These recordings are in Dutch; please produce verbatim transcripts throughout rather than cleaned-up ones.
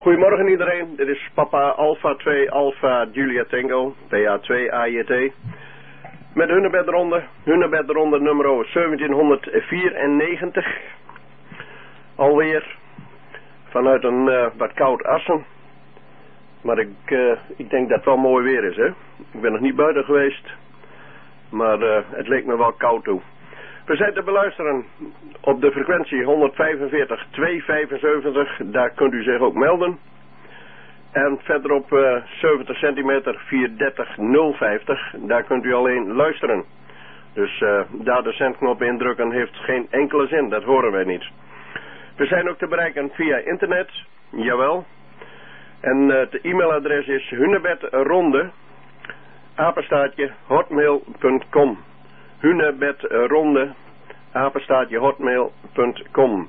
Goedemorgen iedereen, dit is Papa Alpha twee Alpha Julia Tango, P A twee A J T. Met Hunebedronde, Hunebedronde nummer zeventienhonderdvierennegentig. Alweer vanuit een uh, wat koud Assen. Maar ik, uh, ik denk dat het wel mooi weer is, hè. Ik ben nog niet buiten geweest, maar uh, het leek me wel koud toe. We zijn te beluisteren op de frequentie honderdvijfenveertig tweehonderdvijfenzeventig, daar kunt u zich ook melden. En verderop uh, zeventig centimeter vierhonderddertig nul vijftig, daar kunt u alleen luisteren. Dus uh, daar de zendknop indrukken heeft geen enkele zin, dat horen wij niet. We zijn ook te bereiken via internet, jawel. En uh, het e-mailadres is hunebedronde, apenstaartje, hotmail punt com. hunebedronde, apenstaartje, hotmail punt com.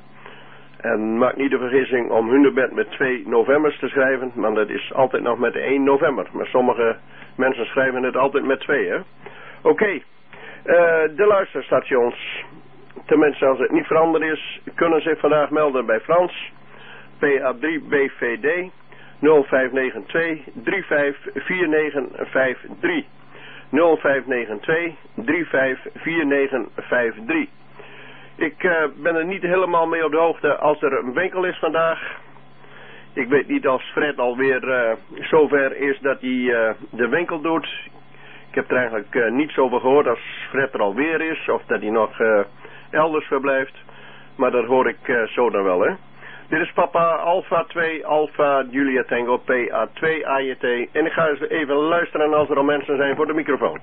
En maak niet de vergissing om hunebed met twee novembers te schrijven, want dat is altijd nog met één november. Maar sommige mensen schrijven het altijd met twee, hè. Oké, okay. uh, de luisterstations, tenminste als het niet veranderd is, kunnen zich vandaag melden bij Frans, P A drie B V D, nul vijf negen twee drie vijf vier negen vijf drie. nul vijf negen twee drie vijf vier negen vijf drie. Ik uh, ben er niet helemaal mee op de hoogte als er een winkel is vandaag. Ik weet niet of Fred alweer uh, zover is dat hij uh, de winkel doet. Ik heb er eigenlijk uh, niets over gehoord als Fred er alweer is of dat hij nog uh, elders verblijft. Maar dat hoor ik uh, zo dan wel, hè. Dit is Papa Alpha twee Alpha Julia Tango P A twee A J T. En ik ga eens even luisteren als er al mensen zijn voor de microfoon.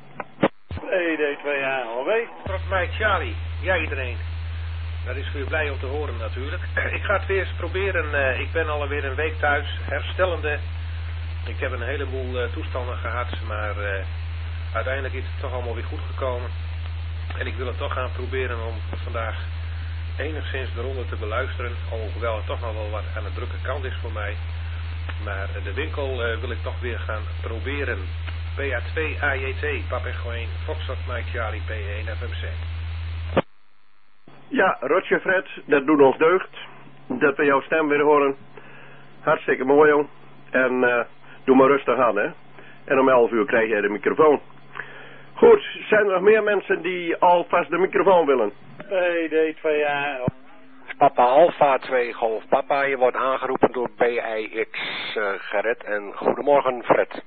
E D twee A L W. Tot mij Charlie. Ja, iedereen. Dat is weer blij om te horen natuurlijk. Ik ga het weer eens proberen. Uh, ik ben alweer een week thuis, herstellende. Ik heb een heleboel uh, toestanden gehad, maar uh, uiteindelijk is het toch allemaal weer goed gekomen. En ik wil het toch gaan proberen om vandaag enigszins de ronde te beluisteren, alhoewel het toch nog wel wat aan de drukke kant is voor mij. Maar uh, de winkel uh, wil ik toch weer gaan proberen. P A twee A J T, Pap Echo één, Foxtrot Mike Charlie P één F M C. Ja, Rotje Fred, dat doet ons deugd. Dat we jouw stem weer horen. Hartstikke mooi, jong. En uh, doe maar rustig aan, hè. En om elf uur krijg jij de microfoon. Goed, zijn er nog meer mensen die alvast de microfoon willen? E D twee A L W. Papa Alpha twee Golf Papa, je wordt aangeroepen door B I X uh, Gerrit. En goedemorgen Fred.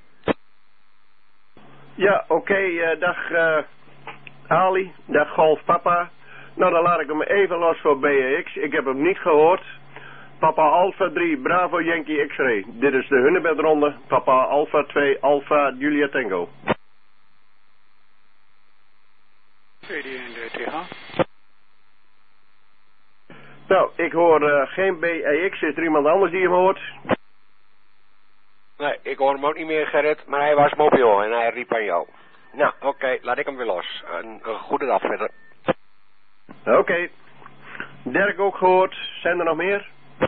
Ja, oké, okay, uh, dag uh, Ali, dag Golf Papa. Nou, dan laat ik hem even los voor B I X. Ik heb hem niet gehoord. Papa Alpha drie Bravo Yankee X-Ray. Dit is de Hunebedronde. Papa Alpha twee Alpha Julia Tango. C D N D T H. Nou, ik hoor uh, geen B I X. Is er iemand anders die hem hoort? Nee, ik hoor hem ook niet meer Gerrit, maar hij was mobiel en hij riep aan jou. Nou, oké, okay, laat ik hem weer los. Een, een goede dag verder. Oké. Okay. Dirk ook gehoord. Zijn er nog meer?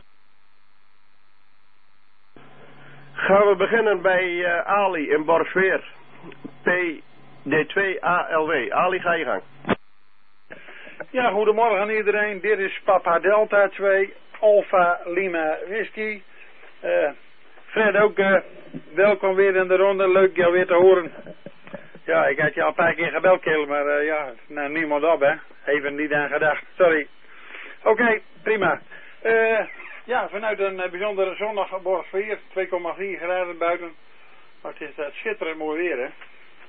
Gaan we beginnen bij uh, Ali in Borgsweer. P D twee A L W. Ali, ga je gang. Ja, goedemorgen aan iedereen. Dit is Papa Delta twee Alpha Lima Whisky. Uh, Fred ook, uh, welkom weer in de ronde. Leuk jou weer te horen. Ja, ik had je al een paar keer gebeld, Keel, maar uh, ja, nou, niemand op, hè. Even niet aan gedacht, sorry. Oké, okay, prima. Uh, ja, vanuit een uh, bijzondere zondag op Borgsweer, twee komma vier graden buiten. Maar het is uh, schitterend mooi weer, hè.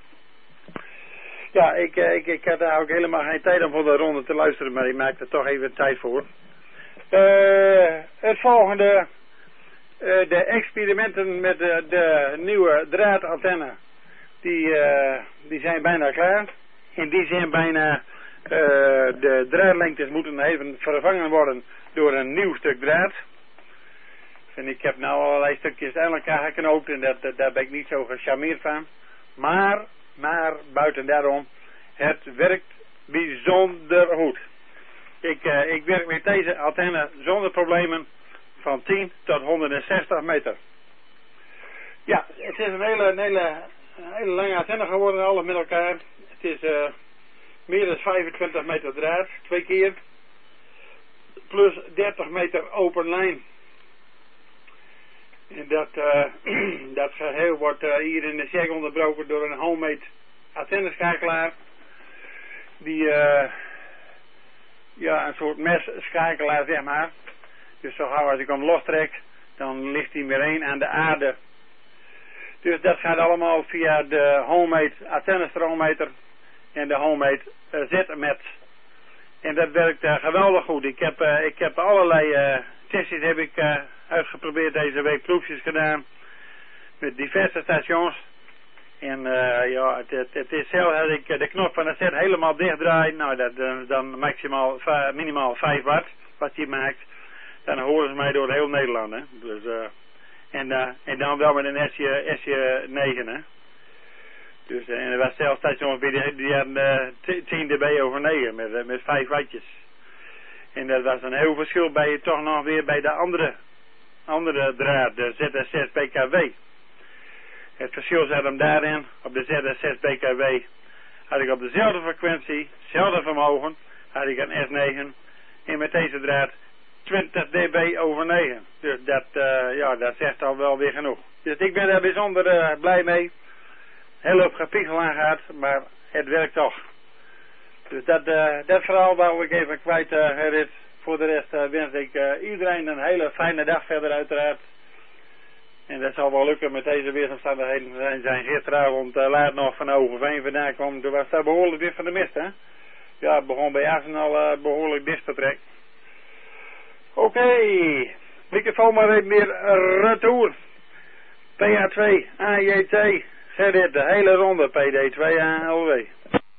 Ja, ik, uh, ik, ik had daar ook helemaal geen tijd om voor de ronde te luisteren, maar ik maakte er toch even tijd voor. Uh, het volgende, uh, de experimenten met de, de nieuwe draadantenne. Die, uh, die zijn bijna klaar. In die zin bijna uh, de draadlengtes moeten even vervangen worden door een nieuw stuk draad. En ik heb nou allerlei stukjes aan elkaar geknoopt en dat, dat, daar ben ik niet zo gecharmeerd van. Maar, maar buiten daarom, het werkt bijzonder goed. Ik, uh, ik werk met deze antenne zonder problemen van tien tot honderdzestig meter. Ja, het is een hele, een hele, een hele lange antenne geworden, alles met elkaar. Het is uh, meer dan vijfentwintig meter draad, twee keer. Plus dertig meter open lijn. Dat, uh, dat geheel wordt uh, hier in de check onderbroken door een homemade antenneschakelaar. Die, uh, ja, een soort messchakelaar, zeg maar. Dus zo gauw als ik hem lostrek, dan ligt hij meteen aan de aarde. Dus dat gaat allemaal via de homemade antennestroommmeter en de homemade uh, Z-met. En dat werkt uh, geweldig goed. Ik heb, uh, ik heb allerlei uh, testjes heb ik, uh, uitgeprobeerd deze week, proefjes gedaan met diverse stations. En uh, ja, het, het, het is zelf dat ik de knop van de set helemaal dicht draai. Nou, dat dan, dan maximaal, minimaal vijf watt wat die maakt. Dan horen ze mij door heel Nederland, hè. Dus, uh, en, uh, en dan wel met een S J negen, hè. Dus, uh, en er was zelfs stations die, die hadden uh, tien dB over negen met, uh, met vijf wattjes. En dat was een heel verschil bij je toch nog weer bij de andere, andere draad, de Z S zes B K W. Het verschil zat hem daarin, op de Z S zes B K W had ik op dezelfde frequentie, hetzelfde vermogen, had ik een S negen en met deze draad twintig dB over negen. Dus dat, uh, ja, dat zegt al wel weer genoeg. Dus ik ben daar bijzonder uh, blij mee. Heel veel gepiegel aan gehad, maar het werkt toch. Dus dat, uh, dat verhaal wou ik even kwijt, uh, Gerrit. Voor de rest uh, wens ik uh, iedereen een hele fijne dag verder uiteraard. En dat zal wel lukken met deze weersomstandigheden. We zijn gisteravond uh, laat nog van Overveen vandaan kwam. Toen was daar behoorlijk dicht van de mist, hè. Ja, het begon bij Assen al uh, behoorlijk dicht te trekken. Oké, okay. Microfoon maar even meer retour. P A twee, A J T, Gerrit, de hele ronde, P D twee A L W.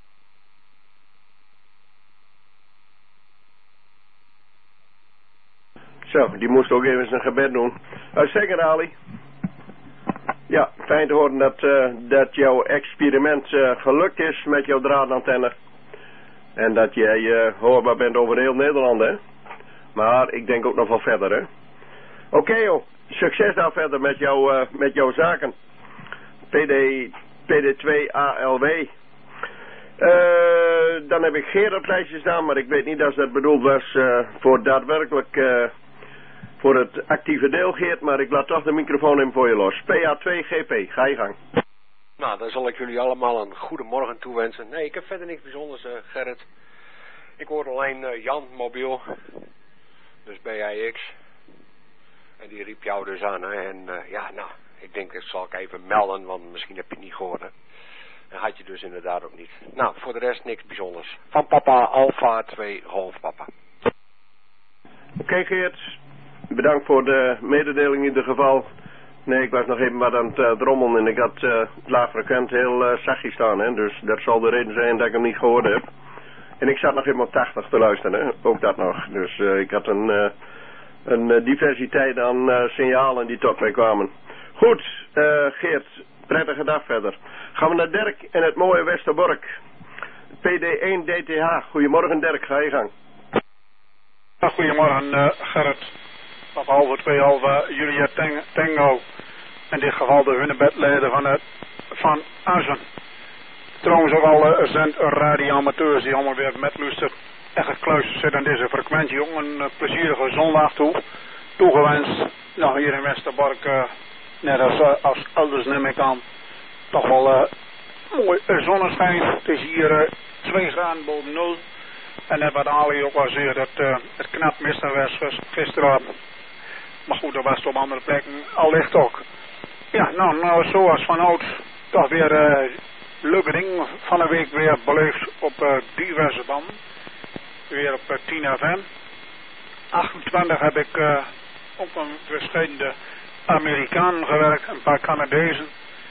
Zo, die moest ook even zijn gebed doen. Uitstekend, Ali. Ja, fijn te horen dat, uh, dat jouw experiment uh, gelukt is met jouw draadantenne. En dat jij uh, hoorbaar bent over heel Nederland, hè. Maar ik denk ook nog wel verder, hè. Oké, okay, joh. Succes daar verder met, jou, uh, met jouw zaken. P D, P D twee A L W. Uh, dan heb ik Geert op lijstje staan, maar ik weet niet of dat bedoeld was uh, voor daadwerkelijk... Uh, voor het actieve deel, Geert, maar ik laat toch de microfoon in voor je los. P A twee G P, ga je gang. Nou, dan zal ik jullie allemaal een goede morgen toewensen. Nee, ik heb verder niks bijzonders, uh, Gerrit. Ik hoorde alleen uh, Jan mobiel, dus B I X. En die riep jou dus aan, hè. En uh, ja, nou, ik denk dat zal ik even melden, want misschien heb je het niet gehoord, hè. En had je dus inderdaad ook niet. Nou, voor de rest niks bijzonders. Van papa, Alpha twee, Golf papa. Oké, okay, Geert. Bedankt voor de mededeling in ieder geval. Nee, ik was nog even wat aan het uh, drommelen en ik had uh, het laagfrequent heel uh, zachtjes staan. Hè? Dus dat zal de reden zijn dat ik hem niet gehoord heb. En ik zat nog helemaal tachtig te luisteren, hè? Ook dat nog. Dus uh, ik had een, uh, een uh, diversiteit aan uh, signalen die tot mij kwamen. Goed, uh, Geert, prettige dag verder. Gaan we naar Dirk in het mooie Westerbork. P D één D T H. Goedemorgen Dirk, ga je gang. Goedemorgen uh, Gerrit. Of halve twee halve Julia Tango. In dit geval de Hunnebedleider van, het, van Assen. Trouwens ook al uh, zijn radioamateurs die allemaal weer met luisteren en gekluisterd zitten aan deze frequentie. Ook een uh, plezierige zondag toe. Toegewenst. Nou hier in Westerbork, uh, net als, uh, als elders neem ik aan, toch wel uh, mooi uh, zonneschijn. Het is hier uh, twee graden boven nul. En net wat Ali ook al zei, dat uh, het knap mister was gisteravond. Maar goed, dat was het op andere plekken allicht ook. Ja, nou, nou zoals vanouds toch weer uh, leuke dingen van de week weer beleefd op uh, diverse banden. Weer op uh, tien F M. achtentwintig heb ik uh, ook een verschillende Amerikanen gewerkt, een paar Canadezen.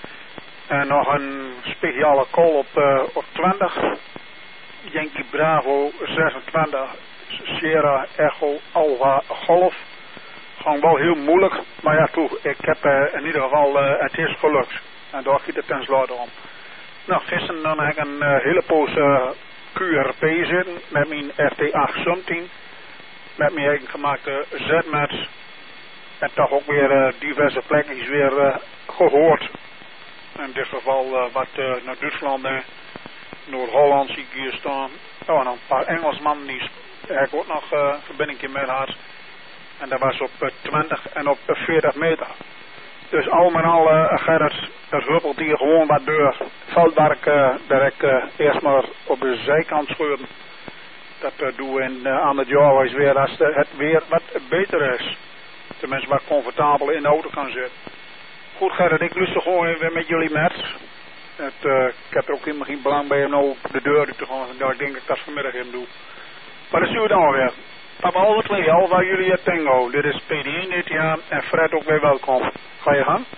En nog een speciale call op, uh, op twintig. Yankee Bravo zesentwintig, Sierra Echo Alpha Golf. Gewoon wel heel moeilijk, maar ja toe, ik heb uh, in ieder geval, uh, het is gelukt. En daar gaat het tenslotte om. Nou, gisteren dan heb ik een uh, hele poos uh, Q R P zitten met mijn R T acht zeventien. Met mijn eigen gemaakte Z-mats. En toch ook weer uh, diverse plekjes weer uh, gehoord. In dit geval uh, wat uh, naar Duitsland en Noord-Holland zie ik hier staan. Oh, en een paar Engelsmannen die heb ik ook nog uh, verbinding mee gehad. En dat was op uh, twintig en op uh, veertig meter. al met al, uh, Gerrit, dat huppelt hier gewoon wat deur. Veldwerk, uh, dat ik uh, eerst maar op de zijkant scheuren. Dat uh, doen we in, uh, aan het jaar is weer als de, het weer wat beter is. Tenminste wat comfortabel in de auto kan zitten. Goed Gerrit, ik luister gewoon weer met jullie met. Het, uh, ik heb er ook helemaal geen belang bij om nou de deur uit te gaan. Nou, ik denk dat ik dat vanmiddag even doe. Maar dat zien we dan weer. Papa alle twee, Alfa Julia Tango. Dit is P D één dit jaar en Fred ook weer welkom. Ga je gang?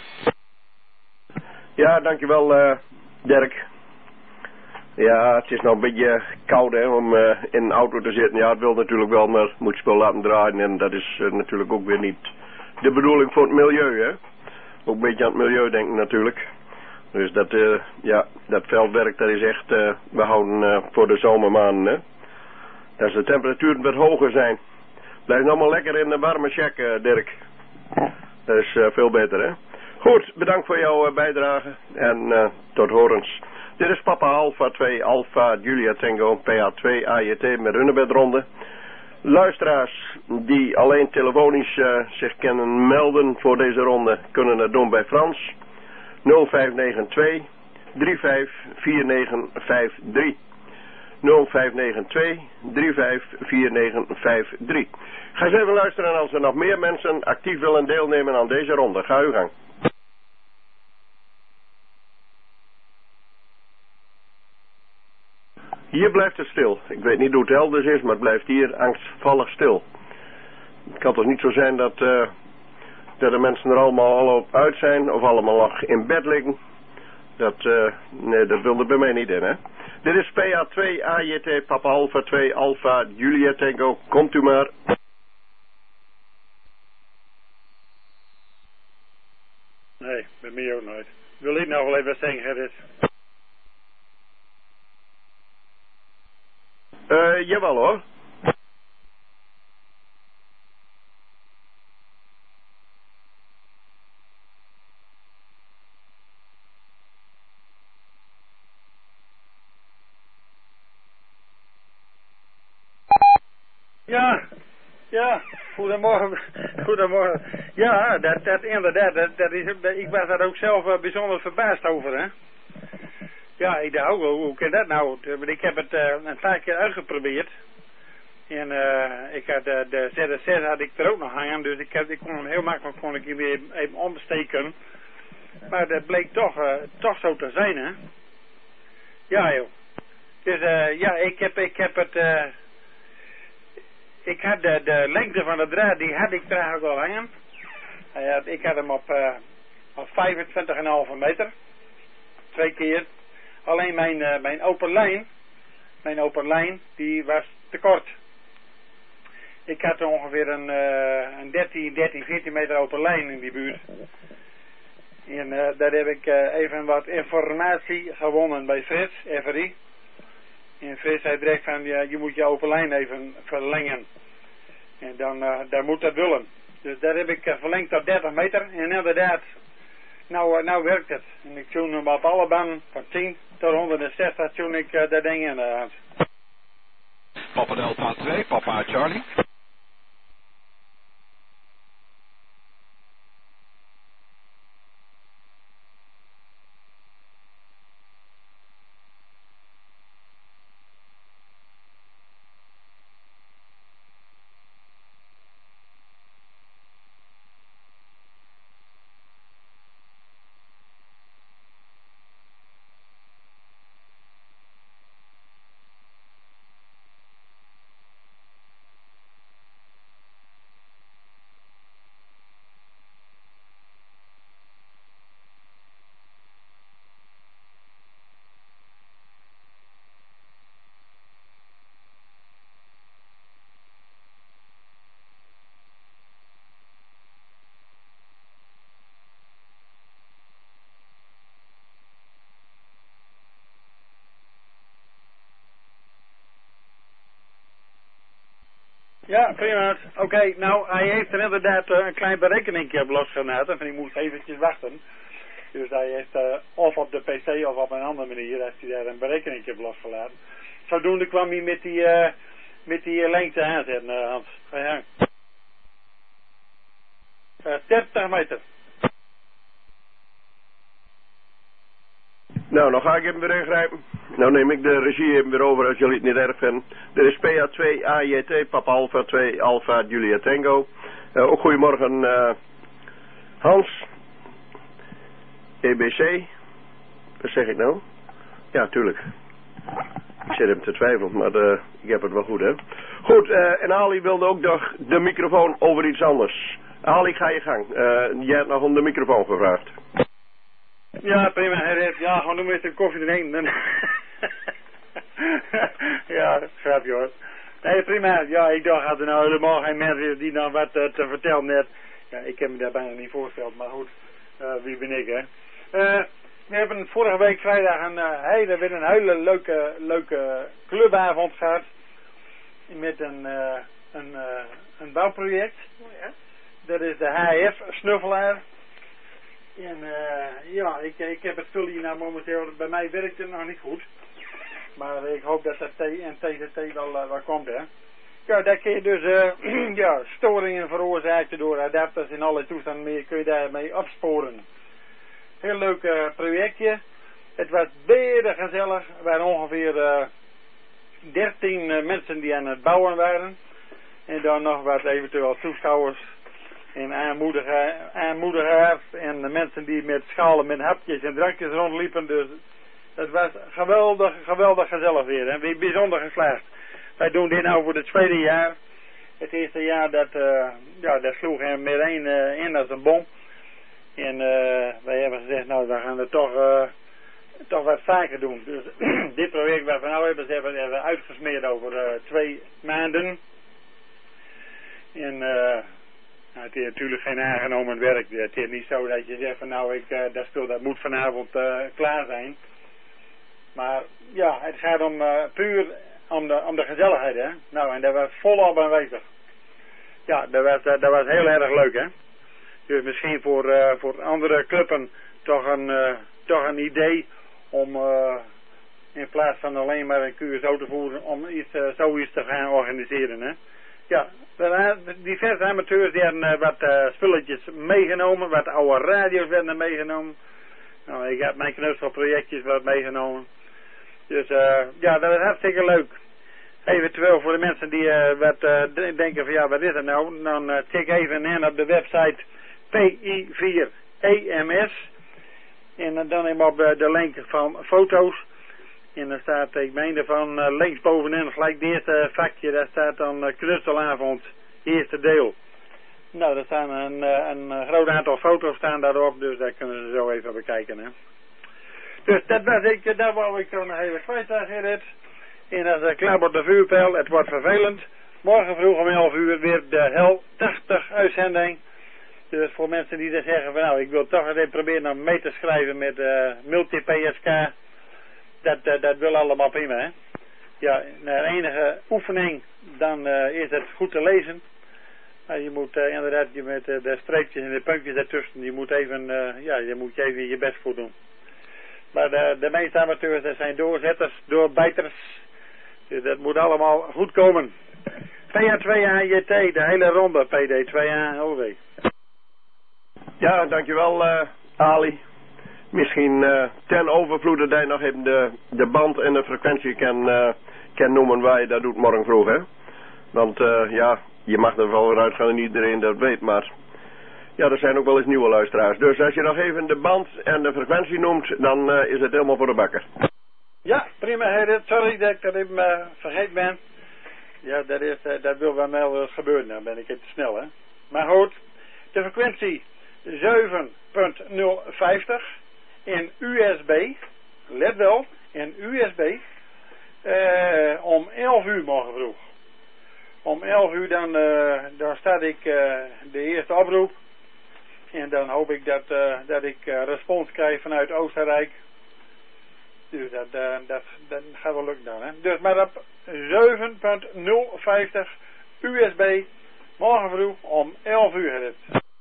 Ja, dankjewel uh, Dirk. Ja, het is nou een beetje koud hè, om uh, in een auto te zitten. Ja, het wil natuurlijk wel, maar moet je spul laten draaien. En dat is uh, natuurlijk ook weer niet de bedoeling voor het milieu hè. Ook een beetje aan het milieu denken natuurlijk. Dus dat, uh, ja, dat veldwerk dat is echt, uh, we houden uh, voor de zomermaanden hè. Als de temperaturen wat hoger zijn. Blijf nou maar lekker in de warme shack, uh, Dirk. Dat is uh, veel beter, hè. Goed, bedankt voor jouw uh, bijdrage. En uh, tot horens. Dit is Papa Alpha twee, Alpha Julia Tango, P A twee, A J T met Runnebedronde. Luisteraars die alleen telefonisch uh, zich kunnen melden voor deze ronde, kunnen dat doen bij Frans. nul vijf negen twee, drie vijf vier negen vijf drie. nul vijf negen twee, drie vijf vier negen vijf drie. Ga eens even luisteren als er nog meer mensen actief willen deelnemen aan deze ronde. Ga uw gang. Hier blijft het stil. Ik weet niet hoe het elders is, maar het blijft hier angstvallig stil. Het kan toch niet zo zijn dat, uh, dat de mensen er allemaal al op uit zijn of allemaal nog in bed liggen. Dat, uh, nee, dat wil er bij mij niet in, hè. Dit is P A twee, A J T, Papa Alpha twee, Alpha, Julia Tango. Komt u maar. Nee, bij mij ook nooit. Wil ik nou wel even zeggen, Gerrit? Eh, uh, jawel hoor. Ja, ja, goedemorgen, goedemorgen. Ja, dat, dat inderdaad, dat, dat is, ik was daar ook zelf uh, bijzonder verbaasd over, hè. Ja, ik dacht ook, hoe, hoe kan dat nou? Ik heb het uh, een paar keer uitgeprobeerd. En uh, ik had uh, de Z S zes had ik er ook nog hangen, dus ik, had, ik kon hem heel makkelijk kon ik hem weer even omsteken. Maar dat bleek toch, uh, toch zo te zijn, hè. Ja, joh. Dus uh, ja, ik heb, ik heb het... Uh, Ik had de, de lengte van de draad, die had ik eigenlijk wel hangen. Uh, ik had hem op, uh, op vijfentwintig komma vijf meter. Twee keer. Alleen mijn, uh, mijn open lijn, mijn open lijn, die was te kort. Ik had ongeveer een, uh, een dertien, dertien, veertien meter open lijn in die buurt. En uh, daar heb ik uh, even wat informatie gewonnen bij Frits, F R I. En Frits zei direct van, ja, je moet je open lijn even verlengen. En dan, uh, dan moet dat willen. Dus daar heb ik uh, verlengd tot dertig meter. En inderdaad, nou, uh, nou werkt het. En ik tune hem op alle banen van tien tot honderdzestig tune ik uh, dat ding in de hand. Papa Delta twee, Papa Charlie. Ja, prima. Oké, okay, nou, hij heeft er inderdaad uh, een klein berekeningje op losgelaten. En ik moest eventjes wachten. Dus hij heeft uh, of op de pc of op een andere manier heeft hij daar een berekeningje op losgelaten. Zodoende kwam hij met die, uh, met die uh, lengte aanzetten, uh, Hans. Ga je gang. Uh, dertig meter. Nou, dan ga ik even weer ingrijpen. Nou neem ik de regie even weer over als jullie het niet erg vinden. Er is P A twee A J T, Papa Alpha twee Alpha Julia Tango. Uh, ook goedemorgen uh, Hans. E B C. Wat zeg ik nou? Ja, tuurlijk. Ik zit hem te twijfelen, maar uh, ik heb het wel goed, hè. Goed, uh, en Ali wilde ook nog de microfoon over iets anders. Ali, ga je gang. Uh, jij hebt nog om de microfoon gevraagd. Ja, prima. Ja, gewoon noem eens een koffie erin. Ja, grapje hoor. Nee, prima. Ja, ik dacht dat er nou helemaal geen mensen die dan wat uh, te vertellen net. Ja, ik heb me daar bijna niet voorgesteld, maar goed. Uh, wie ben ik, hè? Uh, we hebben vorige week vrijdag een uh, hele, weer een hele leuke, leuke clubavond gehad. Met een, uh, een, uh, een bouwproject. Oh ja. Dat is de H F Snuffelaar. En uh, ja, ik, ik heb het spul hier nou momenteel, bij mij werkt het nog niet goed. Maar ik hoop dat dat T en T T T wel, uh, wel komt, hè. Ja, daar kun je dus uh, ja, storingen veroorzaken door adapters in alle toestanden meer, kun je daarmee opsporen. Heel leuk uh, projectje. Het was beter gezellig. Er waren ongeveer uh, dertien uh, mensen die aan het bouwen waren. En dan nog wat eventueel toeschouwers en aanmoediger, aanmoedigers en de mensen die met schalen met hapjes en drankjes rondliepen. Dus het was geweldig, geweldig gezellig weer. En weer bijzonder geslaagd. Wij doen dit nou voor het tweede jaar. Het eerste jaar dat, uh, ja, dat sloeg hem meteen uh, in als een bom. En uh, wij hebben gezegd, nou, we gaan het toch, uh, toch wat vaker doen. Dus dit project wat we nou hebben, hebben we uitgesmeerd over uh, twee maanden. En uh, nou, het is natuurlijk geen aangenomen werk. Het is niet zo dat je zegt van nou, ik, uh, dat, spul, dat moet vanavond uh, klaar zijn. Maar ja, het gaat om uh, puur om de, om de gezelligheid, hè. Nou, en dat was volop aanwezig. Ja, dat was, uh, dat was heel erg leuk, hè. Dus misschien voor, uh, voor andere clubben toch een, uh, toch een idee om uh, in plaats van alleen maar een Q S O te voeren, om iets, uh, zoiets te gaan organiseren, hè. Ja, diverse amateurs die hadden uh, wat uh, spulletjes meegenomen, wat oude radio's werden meegenomen. Nou, ik heb mijn knutselprojectjes wat meegenomen. Dus uh, ja, dat is hartstikke leuk. Eventueel voor de mensen die uh, wat uh, denken van ja, wat is het nou? Dan uh, check even in op de website P I vier E M S. En uh, dan even op uh, de link van foto's. En dan staat, ik meen ervan, uh, links bovenin, gelijk het eerste vakje, daar staat dan uh, knutselavond, eerste deel. Nou, er staan een, uh, een groot aantal foto's staan daarop, dus daar kunnen ze zo even bekijken, hè. Dus dat was ik, daar wou ik zo nog even kwijt, Gerrit. En als uh, klaar op de vuurpijl, het wordt vervelend. Morgen vroeg om elf uur weer de Hel tachtig uitzending. Dus voor mensen die dan zeggen van nou, ik wil toch eens even proberen om mee te schrijven met uh, multi-P S K. Dat, uh, dat wil allemaal prima, hè. Ja, na enige oefening, dan uh, is het goed te lezen. Maar je moet uh, inderdaad, je met uh, de streepjes en de puntjes ertussen, je moet even, uh, ja, je moet je even je best voor doen. Maar de, de meeste amateurs, dat zijn doorzetters, doorbijters. Dus dat moet allemaal goed komen. P A twee A J T, de hele ronde, P D twee A L W. Ja, dankjewel uh, Ali. Misschien uh, ten overvloede dat je nog even de, de band en de frequentie kan, uh, kan noemen waar je dat doet morgen vroeg, hè. Want uh, ja, je mag er wel weer uitgaan en iedereen dat weet, maar ja, er zijn ook wel eens nieuwe luisteraars. Dus als je nog even de band en de frequentie noemt, dan uh, is het helemaal voor de bakker. Ja, prima, Gerrit. Sorry dat ik dat even uh, vergeten ben. Ja, dat, is, uh, dat wil bij mij wel eens gebeuren. Dan ben ik even te snel, hè. Maar goed, de frequentie zeven punt nul vijftig in U S B. Let wel, in U S B. Uh, om elf uur morgen vroeg. Om elf uur dan, uh, dan start ik uh, de eerste oproep. En dan hoop ik dat, uh, dat ik uh, respons krijg vanuit Oostenrijk. Dus dat, uh, dat, dat gaat wel lukken dan, hè. Dus maar op zeven punt nul vijftig U S B morgen vroeg om elf uur. Het,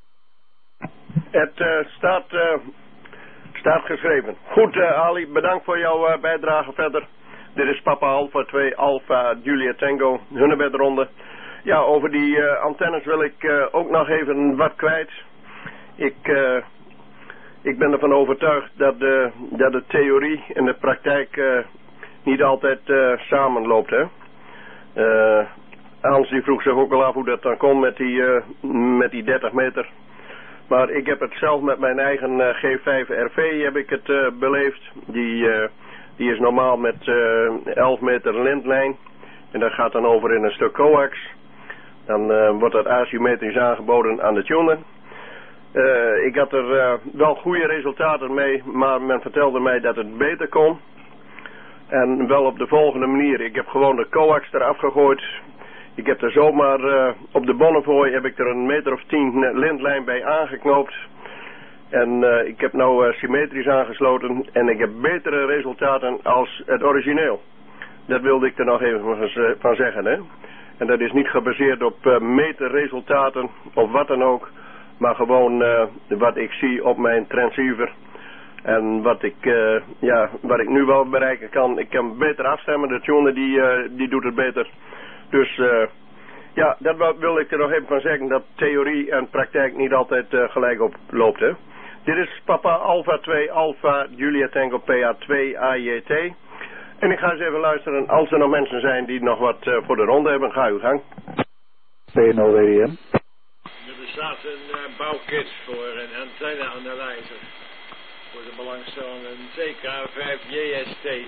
het uh, staat, uh, staat geschreven. Goed, uh, Ali, bedankt voor jouw uh, bijdrage verder. Dit is Papa Alpha twee Alpha Julia Tango, Hunnebedronde. Ja, over die uh, antennes wil ik uh, ook nog even wat kwijt. Ik, uh, ik ben ervan overtuigd dat de, dat de theorie en de praktijk uh, niet altijd uh, samenloopt. Hè? Uh, Hans die vroeg zich ook al af hoe dat dan kon met die, uh, met die dertig meter. Maar ik heb het zelf met mijn eigen uh, G vijf R V heb ik het uh, beleefd. Die, uh, die is normaal met uh, elf meter lintlijn. En dat gaat dan over in een stuk coax. Dan uh, wordt dat asymmetrisch aangeboden aan de tuner. Uh, ik had er uh, wel goede resultaten mee, maar men vertelde mij dat het beter kon. En wel op de volgende manier. Ik heb gewoon de coax eraf gegooid. Ik heb er zomaar uh, op de Bonnefoy heb ik er een meter of tien lintlijn bij aangeknoopt. En uh, ik heb nou uh, symmetrisch aangesloten en ik heb betere resultaten als het origineel. Dat wilde ik er nog even van zeggen, hè. En dat is niet gebaseerd op uh, meterresultaten of wat dan ook. Maar gewoon uh, wat ik zie op mijn transceiver. En wat ik, uh, ja, wat ik nu wel bereiken kan. Ik kan beter afstemmen. De tuner die, uh, die doet het beter. Dus uh, ja, dat wil ik er nog even van zeggen. Dat theorie en praktijk niet altijd uh, gelijk op loopt, hè. Dit is Papa Alpha twee Alpha Julia Tango P A twee A J T. En ik ga eens even luisteren. Als er nog mensen zijn die nog wat uh, voor de ronde hebben, ga uw gang. P nul W D M. Er bestaat een uh, bouwkit voor een antenneanalyzer. Voor de belangstellende een C K vijf J S T.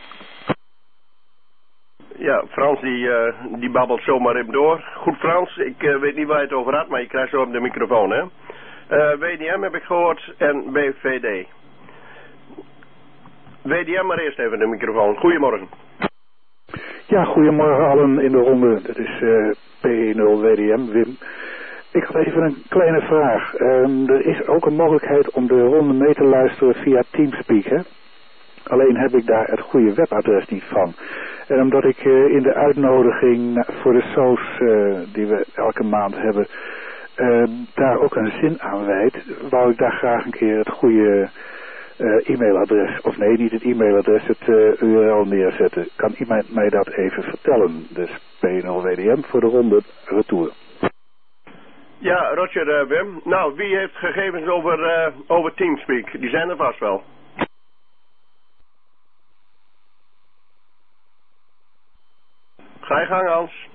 Ja, Frans die, uh, die babbelt zomaar even door. Goed Frans, ik uh, weet niet waar je het over had, maar je krijgt zo op de microfoon, hè. Uh, W D M heb ik gehoord en B V D. W D M maar eerst even de microfoon. Goedemorgen. Ja, goedemorgen allen in de ronde. Dat is uh, P nul W D M, Wim. Ik had even een kleine vraag. Um, er is ook een mogelijkheid om de ronde mee te luisteren via Teamspeak, hè? Alleen heb ik daar het goede webadres niet van. En omdat ik uh, in de uitnodiging voor de S O S uh, die we elke maand hebben, uh, daar ook een zin aan wijd, wou ik daar graag een keer het goede uh, e-mailadres, of nee, niet het e-mailadres, het uh, U R L neerzetten. Kan iemand mij dat even vertellen? Dus P nul W D M voor de ronde retour. Ja, Roger, uh, Wim. Nou, wie heeft gegevens over, uh, over Teamspeak? Die zijn er vast wel. Ga je gang, Hans.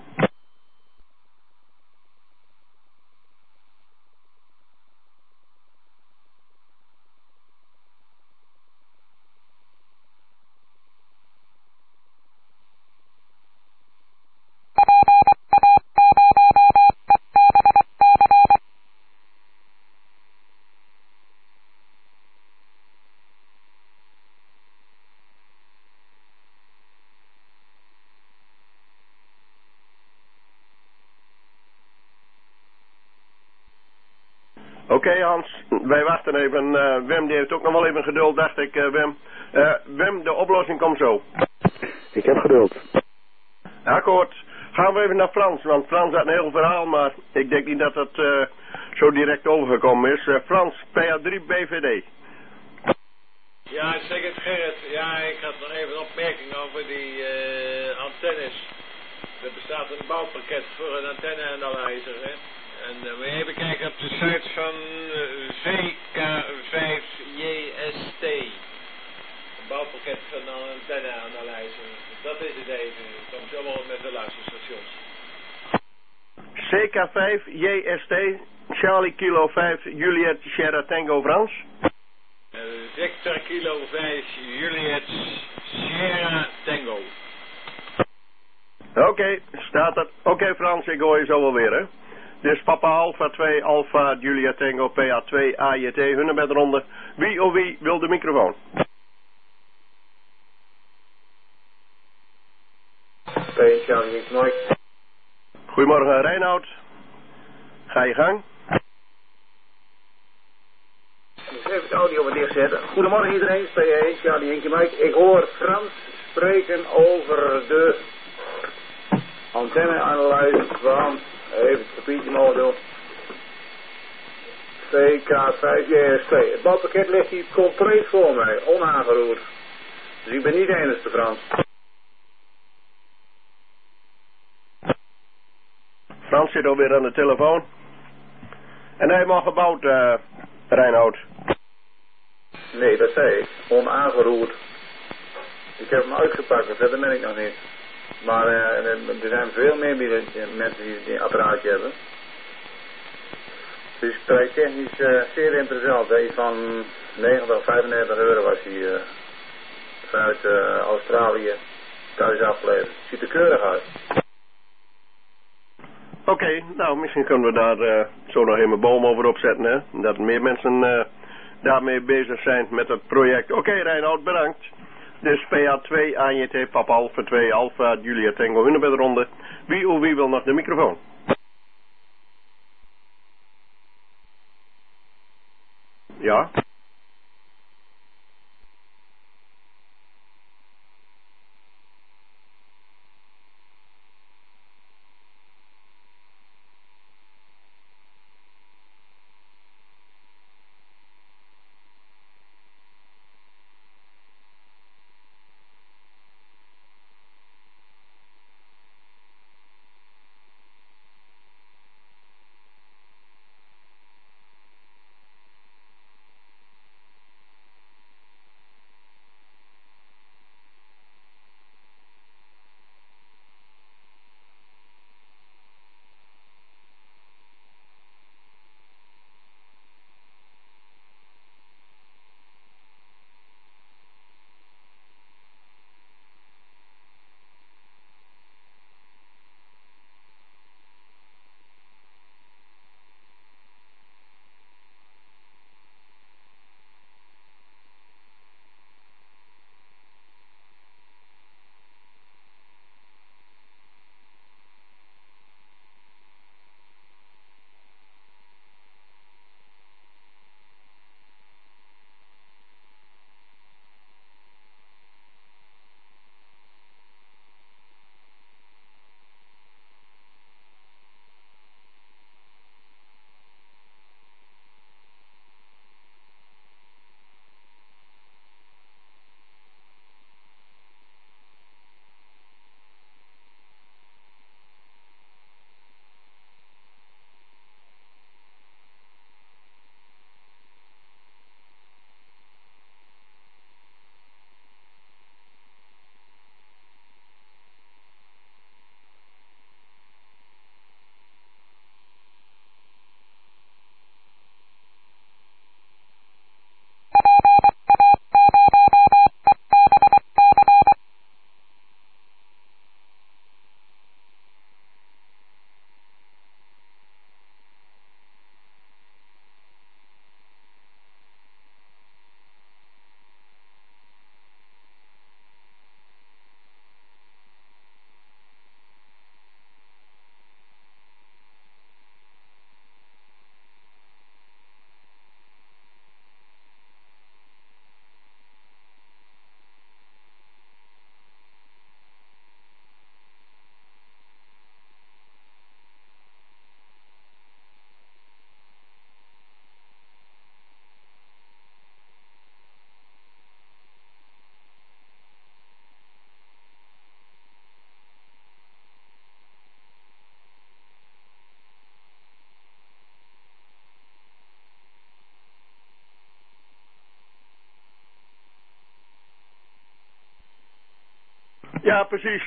Oké okay, Hans, wij wachten even. Uh, Wim die heeft ook nog wel even geduld, dacht ik, uh, Wim. Uh, Wim, de oplossing komt zo. Ik heb geduld. Akkoord. Gaan we even naar Frans, want Frans had een heel verhaal, maar ik denk niet dat het uh, zo direct overgekomen is. Uh, Frans, P A drie B V D. Ja, zeg het Gerrit. Ja, ik had nog even een opmerking over die uh, antennes. Er bestaat een bouwpakket voor een antenneanalyzer, hè. En uh, we even kijken op de site van uh, V K vijf J S T. Een bouwpakket van een antenneanalyzer. Dat is het even. Het komt allemaal met de luisterstations. C K vijf J S T, Charlie Kilo vijf, Juliet Sierra Tango Frans. Uh, Victor Kilo vijf, Juliet Sierra Tango. Oké, okay, staat er. Oké okay, Frans, ik hoor je zo wel weer, hè. Dus Papa Alpha twee Alpha Julia Tango P A twee A J T, Hunebedronde. Wie of wie wil de microfoon? Goedemorgen Reinoud. Ga je gang. Even het audio wat dichtzetten. Goedemorgen iedereen, P A, Charlie Hinkje Mike. Ik hoor Frans spreken over de antenneanalyse van, even het papiertje mogen doen, V K vijf J S T. Het bouwpakket ligt hier compleet voor mij, onaangeroerd. Dus ik ben niet de enige, Frans. Frans zit alweer aan de telefoon. En hij mag gebouwd, uh, Reinoud. Nee, dat zei ik. Onaangeroerd. Ik heb hem uitgepakt, maar verder ben ik nog niet. Maar uh, er zijn veel meer mensen die, die een apparaatje hebben. Dus prijstechnisch uh, zeer interessant. Hè. Van negentig, vijfennegentig euro was hij uh, vanuit uh, Australië thuis afgeleverd. Ziet er keurig uit. Oké, okay, nou misschien kunnen we daar uh, zo nog even een boom over opzetten. Hè? Dat meer mensen uh, daarmee bezig zijn met het project. Oké okay, Reinoud, bedankt. Dus P A twee, A J T, Papa Alpha twee, Alpha, Julia Tango, Hunebedronde. Wie of wie wil nog de microfoon? Ja? Ja, precies.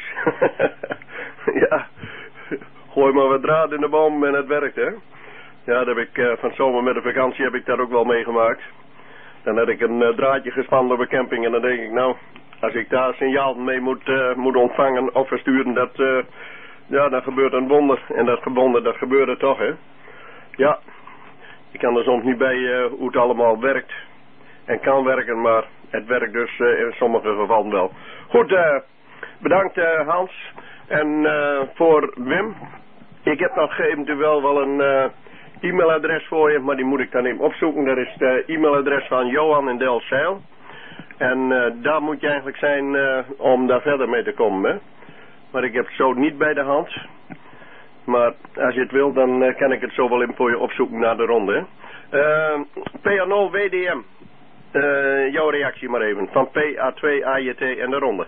Ja, gooi maar wat draad in de boom en het werkt, hè. Ja, dat heb ik uh, van zomer met de vakantie heb ik dat ook wel meegemaakt. Dan heb ik een uh, draadje gespannen op een camping en dan denk ik, nou, als ik daar signaal mee moet, uh, moet ontvangen of versturen, dat, uh, ja, dan gebeurt een wonder. En dat gebonden, dat gebeurde toch, hè. Ja, ik kan er soms niet bij uh, hoe het allemaal werkt en kan werken, maar het werkt dus uh, in sommige gevallen wel. Goed, uh, bedankt uh, Hans. En uh, voor Wim, ik heb nog eventueel wel een uh, e-mailadres voor je, maar die moet ik dan even opzoeken. Dat is het uh, e-mailadres van Johan in Delfzijl. En uh, daar moet je eigenlijk zijn uh, om daar verder mee te komen, hè. Maar ik heb het zo niet bij de hand. Maar als je het wil, dan uh, kan ik het zo wel even voor je opzoeken naar de ronde, hè. Uh, P A nul W D M. Uh, jouw reactie maar even. Van P A twee A J T en de ronde.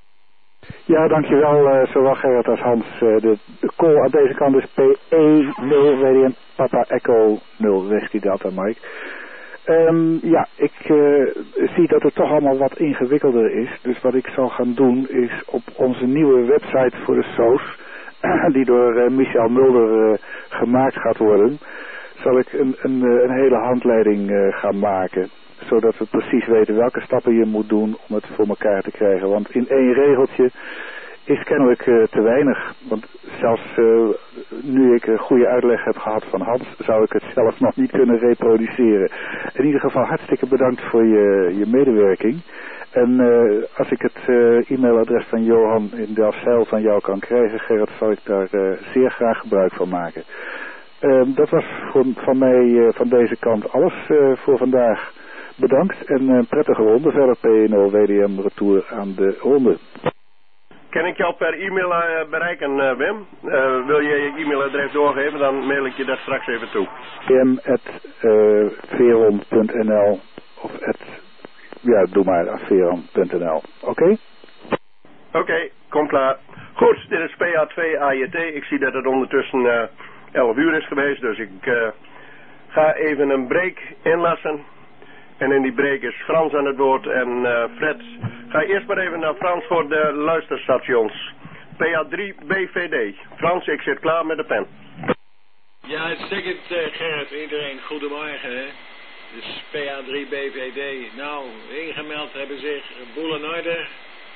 Ja, dankjewel, uh, zowel Gerrit als Hans. Uh, de, de call aan deze kant is P E nul W D M Papa Echo nul Westie Delta Mike. Um, ja, ik uh, zie dat het toch allemaal wat ingewikkelder is. Dus wat ik zal gaan doen is op onze nieuwe website voor de S O S, die door uh, Michel Mulder uh, gemaakt gaat worden, zal ik een, een, een hele handleiding uh, gaan maken. Zodat we precies weten welke stappen je moet doen om het voor elkaar te krijgen. Want in één regeltje is kennelijk uh, te weinig. Want zelfs uh, nu ik een goede uitleg heb gehad van Hans, zou ik het zelf nog niet kunnen reproduceren. In ieder geval hartstikke bedankt voor je, je medewerking. En uh, als ik het uh, e-mailadres van Johan in Delfzijl van jou kan krijgen, Gerrit, zal ik daar uh, zeer graag gebruik van maken. Uh, dat was voor, van mij uh, van deze kant alles uh, voor vandaag. Bedankt en een prettige ronde verder. P nul W D M retour aan de ronde. Kan ik jou per e-mail uh, bereiken, uh, Wim? Uh, wil je je e-mailadres doorgeven, dan mail ik je dat straks even toe. m at veron punt n l of at, ja, doe maar veron punt n l. Oké? Okay? Oké, okay, kom klaar. Goed, dit is P A twee A J T. Ik zie dat het ondertussen uh, elf uur is geweest, dus ik uh, ga even een break inlassen. En in die break is Frans aan het woord en uh, Fred. Ga eerst maar even naar Frans voor de luisterstations. P A drie B V D. Frans, ik zit klaar met de pen. Ja, uitstekend uh, Gerrit. Iedereen, goedemorgen. Hè? Dus P A drie B V D. Nou, ingemeld hebben zich Boelenarder.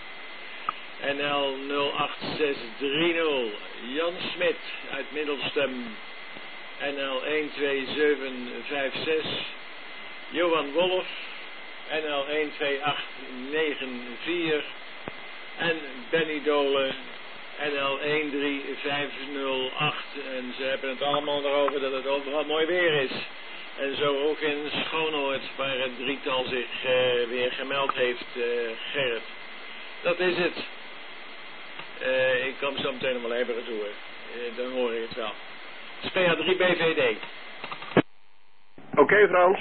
N L nul acht zes drie nul. Jan Smit uit Middelstum. N L een twee zeven vijf zes. Johan Wolf, N L een twee acht negen vier en Benny Dolen, N L een drie vijf nul acht. En ze hebben het allemaal erover dat het overal mooi weer is. En zo ook in Schoonoord, waar het drietal zich uh, weer gemeld heeft, uh, Gerrit. Dat is het. Uh, ik kom zo meteen nog wel even retour. Uh, dan hoor je het wel. Het is P A drie B V D. Oké, okay, Frans.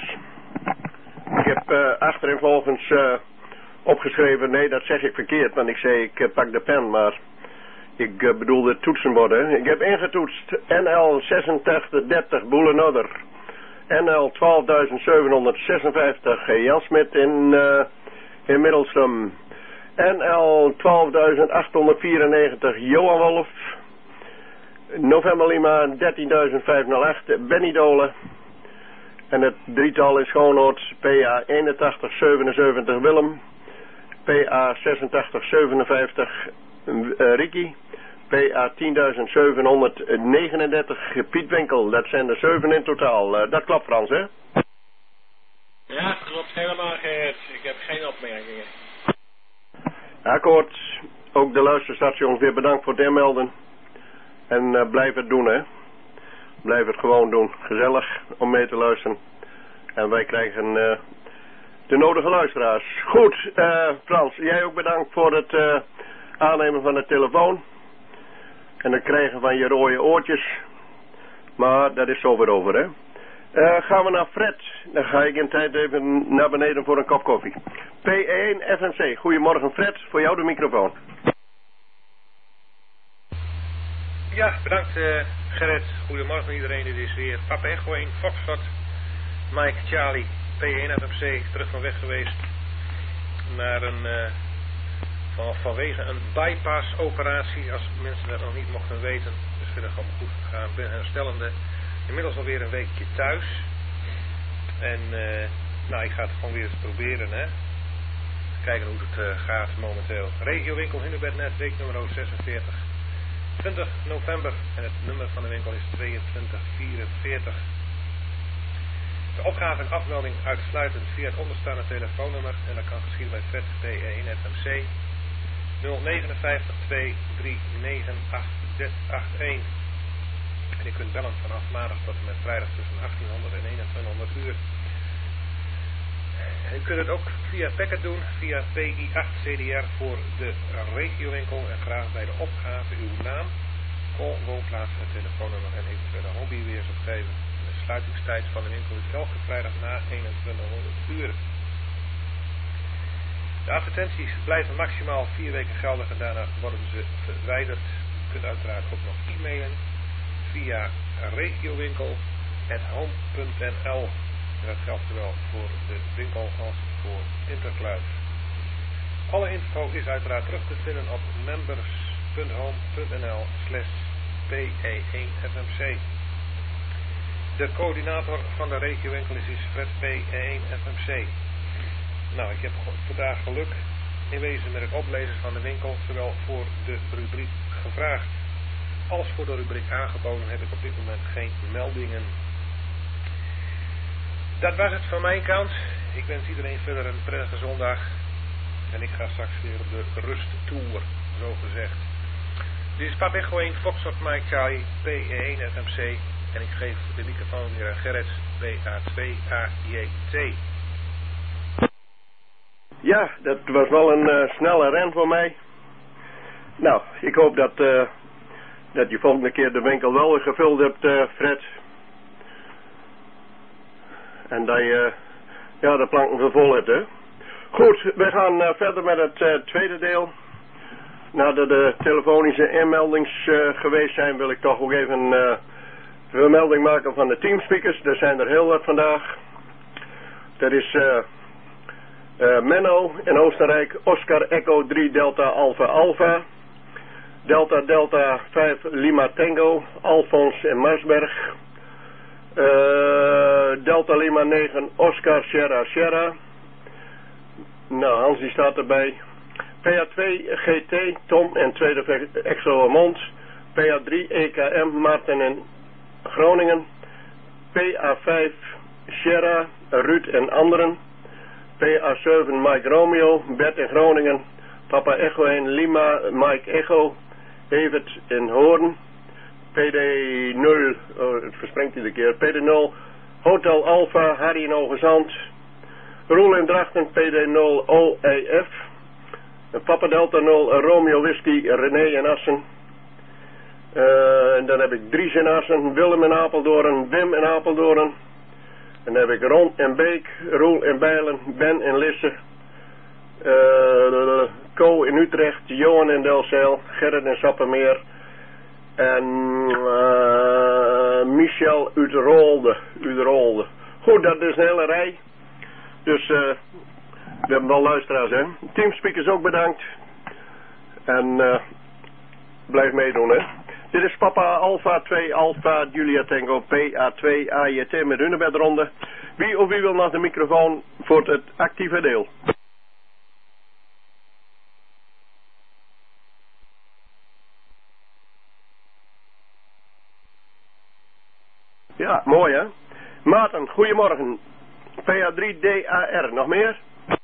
Ik heb uh, achtereenvolgens uh, opgeschreven, nee dat zeg ik verkeerd, want ik zei ik uh, pak de pen, maar ik uh, bedoelde toetsenborden. Ik heb ingetoetst N L zesentachtig dertig Boelenodder, N L twaalf zeven zesenvijftig uh, Jan Smit in, uh, in Middelstum, N L twaalf achthonderdvierennegentig Johan Wolf, November Lima dertien vijfhonderdacht Benny Dolen. En het drietal is Schoonoord, P A eenentachtig zevenenzeventig Willem, P A zesentachtig zevenenvijftig uh, Ricky, P A tien zevenhonderdnegenendertig Piet Winkel. Dat zijn er zeven in totaal. Uh, dat klopt, Frans, hè? Ja, klopt helemaal, Gerrit. Ik heb geen opmerkingen. Akkoord. Ook de luisterstations weer bedankt voor het inmelden. En uh, blijf het doen, hè. Blijf het gewoon doen. Gezellig om mee te luisteren. En wij krijgen uh, de nodige luisteraars. Goed, uh, Frans, jij ook bedankt voor het uh, aannemen van de telefoon. En het krijgen van je rode oortjes. Maar dat is zo weer over, hè. Uh, gaan we naar Fred. Dan ga ik in tijd even naar beneden voor een kop koffie. P één F N C. Goedemorgen, Fred. Voor jou de microfoon. Ja, bedankt uh, Gerrit. Goedemorgen iedereen. Dit is weer Papa Echo één, Foxtrot, Mike, Charlie, P één F M C, terug van weg geweest naar een, uh, van, vanwege een bypass operatie, als mensen dat nog niet mochten weten. Dus verder gewoon goed gegaan. Ik ben herstellende, inmiddels alweer een weekje thuis. En uh, nou, ik ga het gewoon weer eens proberen, hè. Kijken hoe het uh, gaat momenteel. Regiowinkel Hunebednet, week nummer zesenveertig. twintig november en het nummer van de winkel is tweeëntwintig vierenveertig. De opgave en afmelding uitsluitend via het onderstaande telefoonnummer en dat kan geschieden bij Fred P één F M C nul vijf negen twee drie negen acht zes acht één. En je kunt bellen vanaf maandag tot en met vrijdag tussen achttienhonderd en eenentwintighonderd uur. En u kunt het ook via Packet doen, via P I acht C D R voor de regiowinkel en graag bij de opgave uw naam, call, woonplaats en telefoonnummer en eventuele hobbyweers opgeven. De sluitingstijd van de winkel is elke vrijdag na eenentwintighonderd uur. De advertenties blijven maximaal vier weken geldig en daarna worden ze verwijderd. U kunt uiteraard ook nog e-mailen via regiowinkel at home punt n l. En dat geldt zowel voor de winkel als voor Intercluis. Alle info is uiteraard terug te vinden op members.home.nl slash P E één F M C. De coördinator van de regiowinkel is Fred P E één F M C. Nou, ik heb vandaag geluk in wezen met het oplezen van de winkel, zowel voor de rubriek gevraagd als voor de rubriek aangeboden heb ik op dit moment geen meldingen. Dat was het van mijn kant. Ik wens iedereen verder een prettige zondag. En ik ga straks weer op de rusttour, zo gezegd. Dit is Pap Echo één, Foxtrot Mike Charlie, P E één F M C. En ik geef de microfoon weer aan Gerrit, P A twee A J T. Ja, dat was wel een uh, snelle ren voor mij. Nou, ik hoop dat, uh, dat je volgende keer de winkel wel weer gevuld hebt, uh, Fred. En dat je, ja, de planken weer vol hebt, hè. Goed, we gaan uh, verder met het uh, tweede deel. Nadat de telefonische inmeldings uh, geweest zijn, wil ik toch ook even uh, vermelding maken van de teamspeakers. Er zijn er heel wat vandaag. Dat is uh, uh, Menno in Oostenrijk, Oscar Echo drie Delta Alpha Alpha, Delta Delta vijf Lima Tango, Alfons in Marsberg, uh, Delta Lima negen Oscar Sierra Sierra. Nou, Hans die staat erbij. P A twee G T Tom en tweede Exo-Mond, P A drie E K M Maarten in Groningen, P A vijf Sierra Ruud en anderen, P A zeven Mike Romeo Bert in Groningen, Papa Echo één Lima Mike Echo Evert in Hoorn, P D nul, oh, het verspringt iedere keer, P D nul Hotel Alpha Harry in Hoogezand, Roel in Drachten P D nul O E F, Papa Delta nul Romeo Whisky René in Assen. Uh, en dan heb ik Dries in Assen, Willem in Apeldoorn, Wim in Apeldoorn. En dan heb ik Ron in Beek, Roel in Bijlen, Ben in Lisse, uh, Co in Utrecht, Johan in Delzijl, Gerrit in Sappemeer en uh, Michel uit Rolde, uit Rolde. Goed, dat is een hele rij. Dus uh, we hebben wel luisteraars, hè. Teamspeakers ook bedankt. En uh, blijf meedoen, hè. Dit is Papa Alpha twee Alpha Julia Tango P A twee A J T met Hunebedronde. Wie of wie wil naar de microfoon voor het actieve deel? Ja, mooi hè. Maarten, goedemorgen. P A drie D A R, nog meer?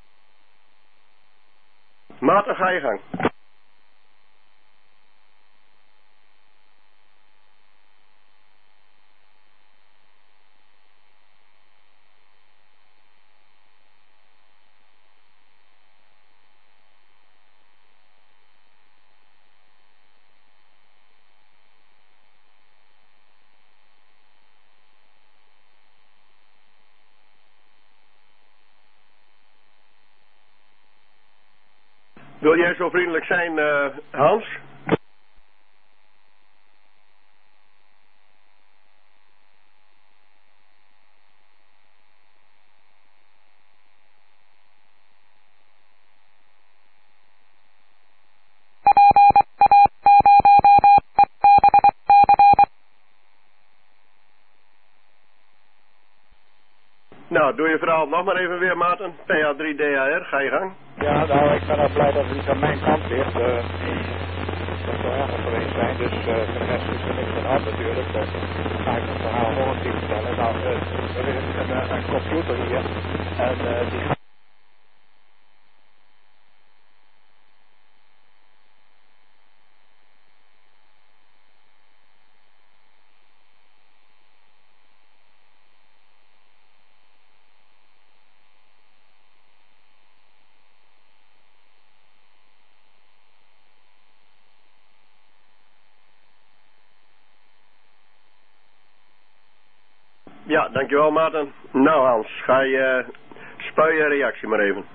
Maarten, ga je gang. Wil jij zo vriendelijk zijn, uh, Hans? Nou, doe je verhaal nog maar even weer, Maarten. P A drie D A R, ga je gang. Ja, nou, ik ben al blij dat het niet aan mijn kant ligt. Uh, dat zou erg geweest zijn, dus uh, de rest is er niks aan de hand natuurlijk. Dus dan ga ik het verhaal nog een keer vertellen. Nou, uh, er is een, een, een computer hier en uh, die gaat... Ja, dankjewel Maarten. Nou Hans, ga je uh, spuien je reactie maar even.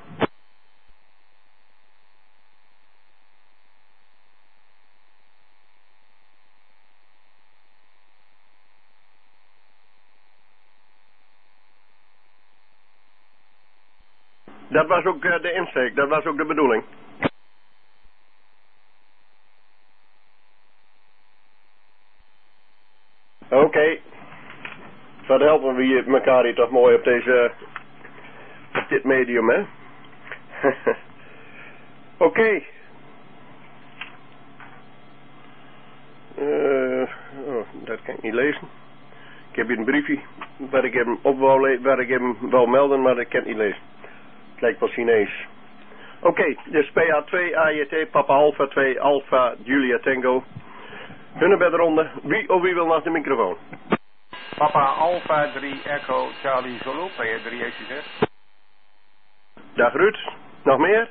Dat was ook uh, de insteek, dat was ook de bedoeling. Oké. Okay. Wat helpen we hier elkaar hier toch mooi op deze, op dit medium, hè? Oké. Okay. Uh, oh, dat kan ik niet lezen. Ik heb hier een briefje waar ik hem op wou, waar ik hem wou melden, maar dat kan ik niet lezen. Het lijkt wel Chinees. Oké, okay, dus P A twee A J T, Papa Alpha twee, Alpha Julia Tango. Hunne bij de ronde. Wie of wie wil naar de microfoon? Papa Alpha drie Echo Charlie Zulu, P A drie E C Z. Dag Ruud, nog meer?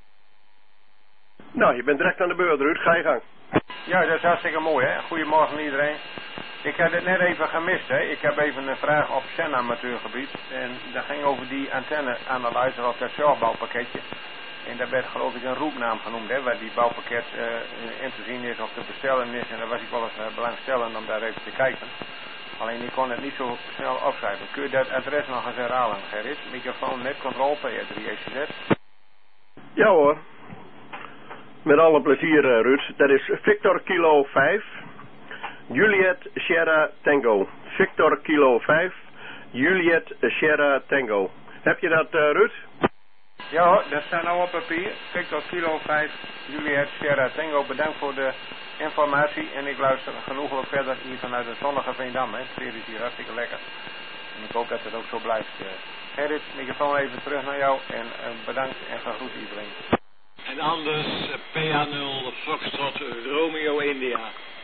Nou, je bent direct aan de beurt, Ruud. Ga je gang. Ja, dat is hartstikke mooi, hè. Goedemorgen iedereen. Ik heb het net even gemist, hè. Ik heb even een vraag op zenamateurgebied. En dat ging over die antenne-analyzer of dat zorgbouwpakketje. En daar werd geloof ik een roepnaam genoemd, hè, waar die bouwpakket uh, in te zien is of te bestellen is. En daar was ik wel eens uh, belangstellend om daar even te kijken. Alleen ik kon het niet zo snel opschrijven. Kun je dat adres nog eens herhalen, Gerrit? Microfoon net control P A drie E C Z. Ja hoor. Met alle plezier, uh, Ruud. Dat is Victor Kilo vijf, Juliet Sierra Tango. Victor Kilo vijf, Juliet Sierra Tango. Heb je dat, uh, Ruud? Ja hoor, dat staat nou op papier. Victor Kilo vijf, Juliet Sierra Tango. Bedankt voor de informatie. En ik luister genoeglijk verder hier vanuit de zonnige Veendam. Het sfeer is hier hartstikke lekker. En ik hoop dat het ook zo blijft. Uh, Gerrit, microfoon even terug naar jou. En uh, bedankt en gegroet iedereen. En anders uh, P A nul Foxtrot Romeo India.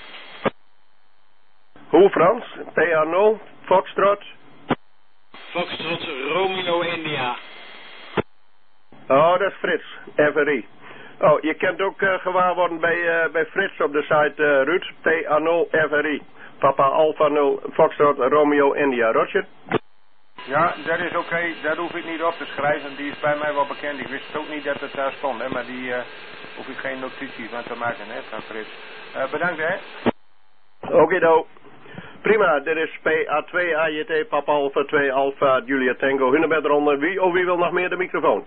Hoe Frans? P A nul Foxtrot? Foxtrot Romeo India. Oh, dat is Frits. F R I. Oh, je kunt ook uh, gewaar worden bij, uh, bij Frits op de site uh, Ruud. P A nul F R I. Papa Alpha nul Foxtrot Romeo India. Roger? Ja, dat is oké. Okay. Daar hoef ik niet op te schrijven. Die is bij mij wel bekend. Ik wist ook niet dat het daar stond, hè. Maar die uh, hoef ik geen notitie van te maken, hè, van Frits. Uh, bedankt, hè. Oké, okay, do. Prima, dit is P A twee A J T, Papa Alpha twee, Alpha Julia Tango. Hunne bij de ronde. Wie of wie wil nog meer de microfoon?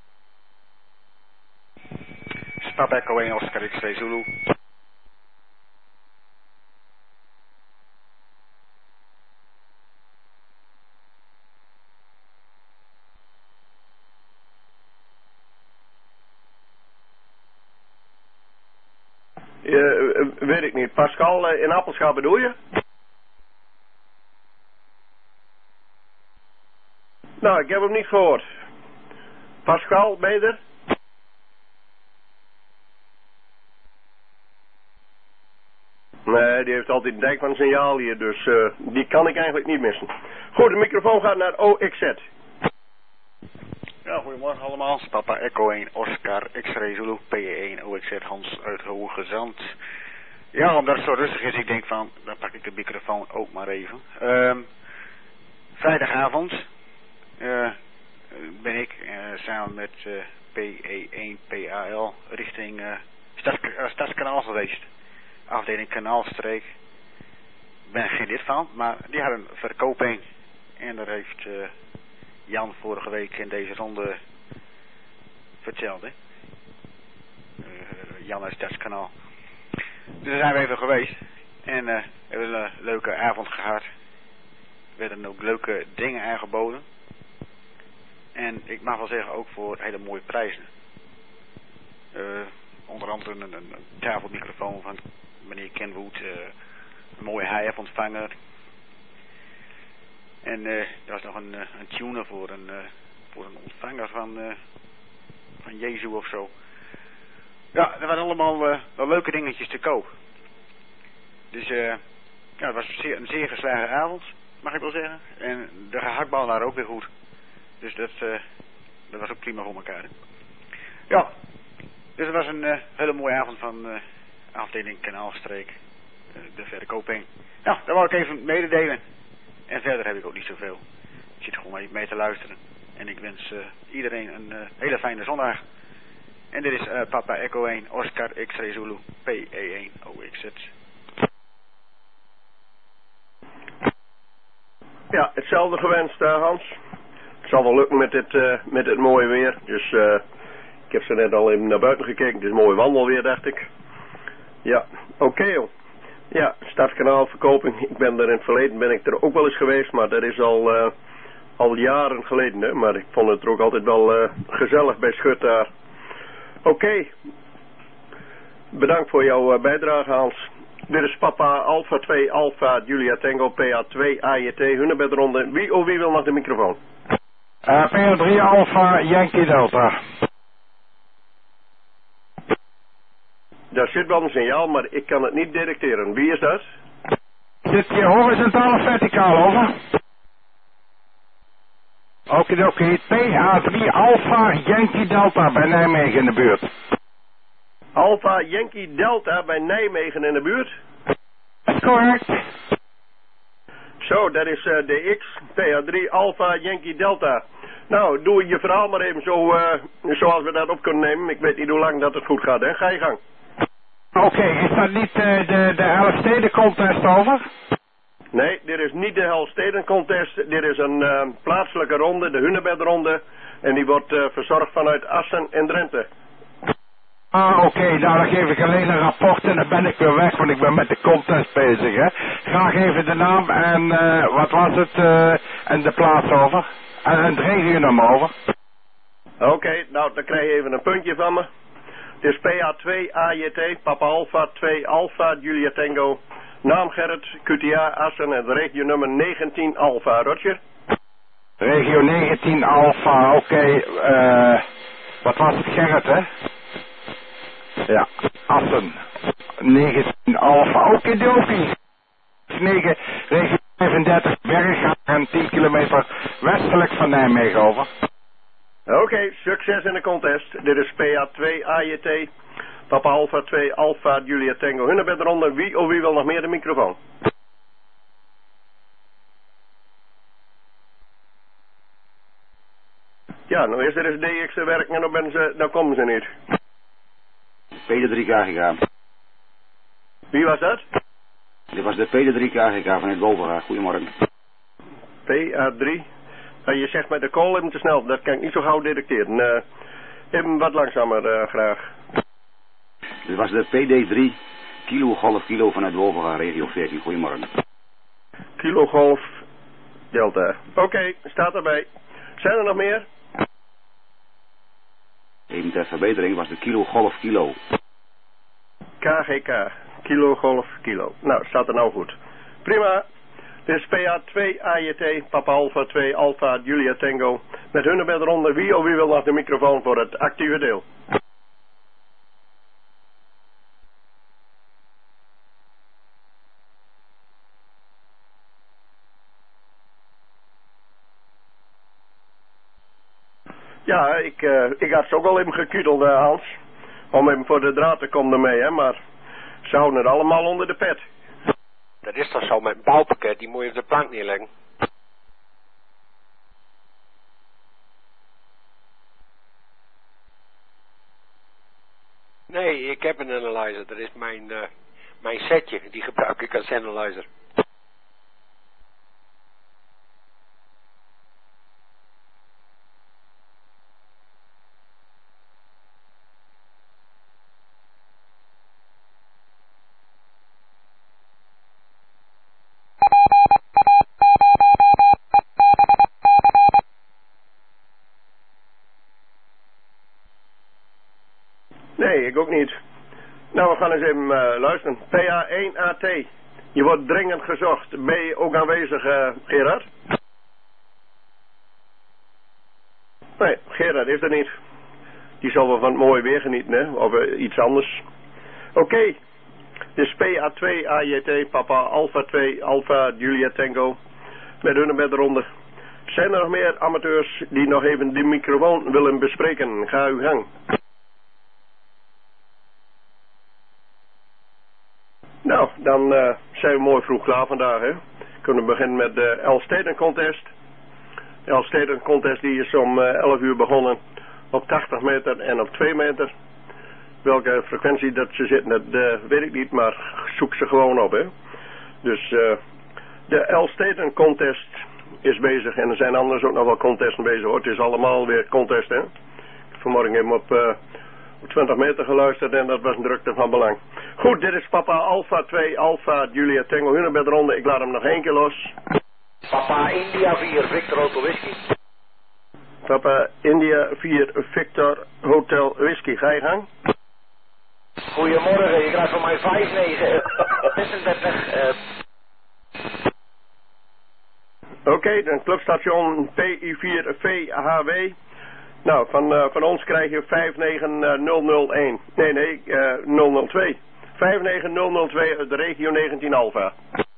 Papa Echo één, Oscar X-ray Zulu. Uh, weet ik niet. Pascal, uh, in Appelscha bedoel je? Nou, ik heb hem niet gehoord. Pascal, ben je er? Nee, die heeft altijd een dijk van een signaal hier, dus uh, die kan ik eigenlijk niet missen. Goed, de microfoon gaat naar O X Z. Ja, goedemorgen allemaal. Papa Echo één, Oscar X-ray Zulu, P E één, O X Z, Hans uit Hoge Zand. Ja, omdat het zo rustig is, ik denk van, dan pak ik de microfoon ook maar even. Um, vrijdagavond uh, ben ik uh, samen met uh, P E één P A L richting uh, Stads, uh, Stadskanaal geweest. Afdeling Kanaalstreek. Ik ben er geen lid van, maar die hadden een verkoping. En daar heeft uh, Jan vorige week in deze ronde verteld, hè. Uh, Jan uit Stadskanaal. Dus daar zijn we even geweest. En uh, hebben een leuke avond gehad. Er werden ook leuke dingen aangeboden. En ik mag wel zeggen ook voor hele mooie prijzen. Uh, onder andere een, een, een tafelmicrofoon van meneer Kenwood. Uh, een mooie H F ontvanger. En uh, er was nog een, een tuner voor een, uh, voor een ontvanger van, uh, van Jezu of zo. Ja, er waren allemaal uh, wel leuke dingetjes te koop. Dus uh, ja, het was een zeer, een zeer geslagen avond, mag ik wel zeggen. En de gehaktballen waren ook weer goed. Dus dat, uh, dat was ook prima voor elkaar. Ja, dus het was een uh, hele mooie avond van uh, afdeling Kanaalstreek. Uh, de verkoping. Nou, dat wou ik even mededelen. En verder heb ik ook niet zoveel. Ik zit gewoon even mee te luisteren. En ik wens uh, iedereen een uh, hele fijne zondag. En dit is uh, Papa Echo één, Oscar X-ray Zulu, P E één, O X Z. Ja, hetzelfde gewenst, uh, Hans. zal wel lukken met het, uh, met het mooie weer. Dus uh, ik heb zo net al even naar buiten gekeken. Het is mooi wandelweer, dacht ik. Ja, oké okay, joh. Ja, Stadskanaalverkoping. Ik ben er in het verleden ben ik er ook wel eens geweest, maar dat is al, uh, al jaren geleden. Hè? Maar ik vond het er ook altijd wel uh, gezellig bij Schut daar. Oké. Okay. Bedankt voor jouw uh, bijdrage, Hans. Dit is Papa Alpha twee Alpha Julia Tango P A twee A J T Hunebedronde. Wie of wie wil nog de microfoon? Uh, P A drie Alpha Yankee Delta. Daar zit wel een signaal, maar ik kan het niet detecteren. Wie is dat? Zit je horizontaal of verticaal, over? Okidoki, P A drie Alpha Yankee Delta bij Nijmegen in de buurt. Alpha Yankee Delta bij Nijmegen in de buurt? Correct. Zo, dat is uh, D X, P A drie Alpha Yankee Delta. Nou, doe je verhaal maar even zo, uh, zoals we dat op kunnen nemen. Ik weet niet hoe lang dat het goed gaat, hè? Ga je gang. Oké, okay, is dat niet uh, de, de Elfsteden contest over? Nee, dit is niet de Elfsteden contest. Dit is een uh, plaatselijke ronde, de Hunebedronde. En die wordt uh, verzorgd vanuit Assen en Drenthe. Ah, oké, okay, nou dan geef ik alleen een rapport en dan ben ik weer weg, want ik ben met de contest bezig, hè. Graag even de naam en uh, wat was het, uh, en de plaats over. En het regienummer over. Oké, okay, nou dan krijg je even een puntje van me. Het is P A twee A J T, Papa Alpha twee Alpha Julia Tango. Naam Gerrit, Q T A Assen en regio nummer negentien Alpha, Roger. Regio negentien Alpha, oké, okay, uh, wat was het, Gerrit, hè? Ja, Assen, negentien Alpha, okidoki. negen, regio vijfendertig, Berghaar en tien kilometer westelijk van Nijmegen over. Oké, okay, succes in de contest. Dit is P A twee A J T, Papa Alpha twee Alpha Julia Tango. Hunebedronde, wie of wie wil nog meer de microfoon? Ja, nou is er eens D X te werken en dan, ben ze, dan komen ze niet. P D drie K G K. Wie was dat? Dit was de P D drie K G K van het Wolvera. Goedemorgen. P A drie. Nou, je zegt met de call even te snel. Dat kan ik niet zo gauw detecteren. Uh, even wat langzamer uh, graag. Dit was de P D drie Kilo Golf Kilo vanuit Wolvera, regio veertien. Goedemorgen. Kilo Golf Delta. Oké, okay, staat erbij. Zijn er nog meer? Even ter verbetering was de Kilo Golf Kilo. K G K. Kilo Golf Kilo. Nou, staat er nou goed. Prima. Dit is P A twee A J T, Papa Alpha twee Alpha Julia Tango. Met Hunebedronde, wie of wie wil nog de microfoon voor het actieve deel? Ja, ik, uh, ik had ze ook al even gekudeld, uh, Hans. Om even voor de draad te komen ermee, hè, maar ze houden het allemaal onder de pet. Dat is toch zo met een bouwpakket, die moet je op de plank neerleggen. Nee, ik heb een analyzer, dat is mijn, uh, mijn setje, die gebruik ik als analyzer. Nee, ik ook niet. Nou, we gaan eens even uh, luisteren. P A één A T. Je wordt dringend gezocht. Ben je ook aanwezig, uh, Gerard? Nee, Gerard is er niet. Die zal wel van het mooie weer genieten, hè? Of uh, iets anders. Oké. Okay. Dus P A twee A J T, Papa Alpha twee Alpha Julia Tango. Met hun met de ronde. Zijn er nog meer amateurs die nog even de microfoon willen bespreken? Ga uw gang. Nou, dan uh, zijn we mooi vroeg klaar vandaag, hè. Kunnen we beginnen met de Elfsteden Contest. De Elfsteden Contest die is om uh, elf uur begonnen op tachtig meter en op twee meter. Welke frequentie dat ze zitten, dat uh, weet ik niet, maar zoek ze gewoon op, hè. Dus uh, de Elfsteden Contest is bezig. En er zijn anders ook nog wel contesten bezig hoor. Het is allemaal weer contesten. Hè? Vanmorgen hebben we op, uh, op twintig meter geluisterd en dat was een drukte van belang. Goed, dit is Papa Alpha twee, Alpha Julia Tango Hunebed ronde. Ik laat hem nog één keer los. Papa India vier, Victor Hotel Whisky. Papa India vier, Victor Hotel Whisky. Ga je gang? Goedemorgen, je krijgt van mij vijf negen zesendertig. Uh... Oké, okay, dan clubstation P I vier V H W. Nou, van, uh, van ons krijg je vijf negen nul nul één. Nee, nee, uh, nul nul twee. vijf negen nul nul twee uit de regio negentien Alpha.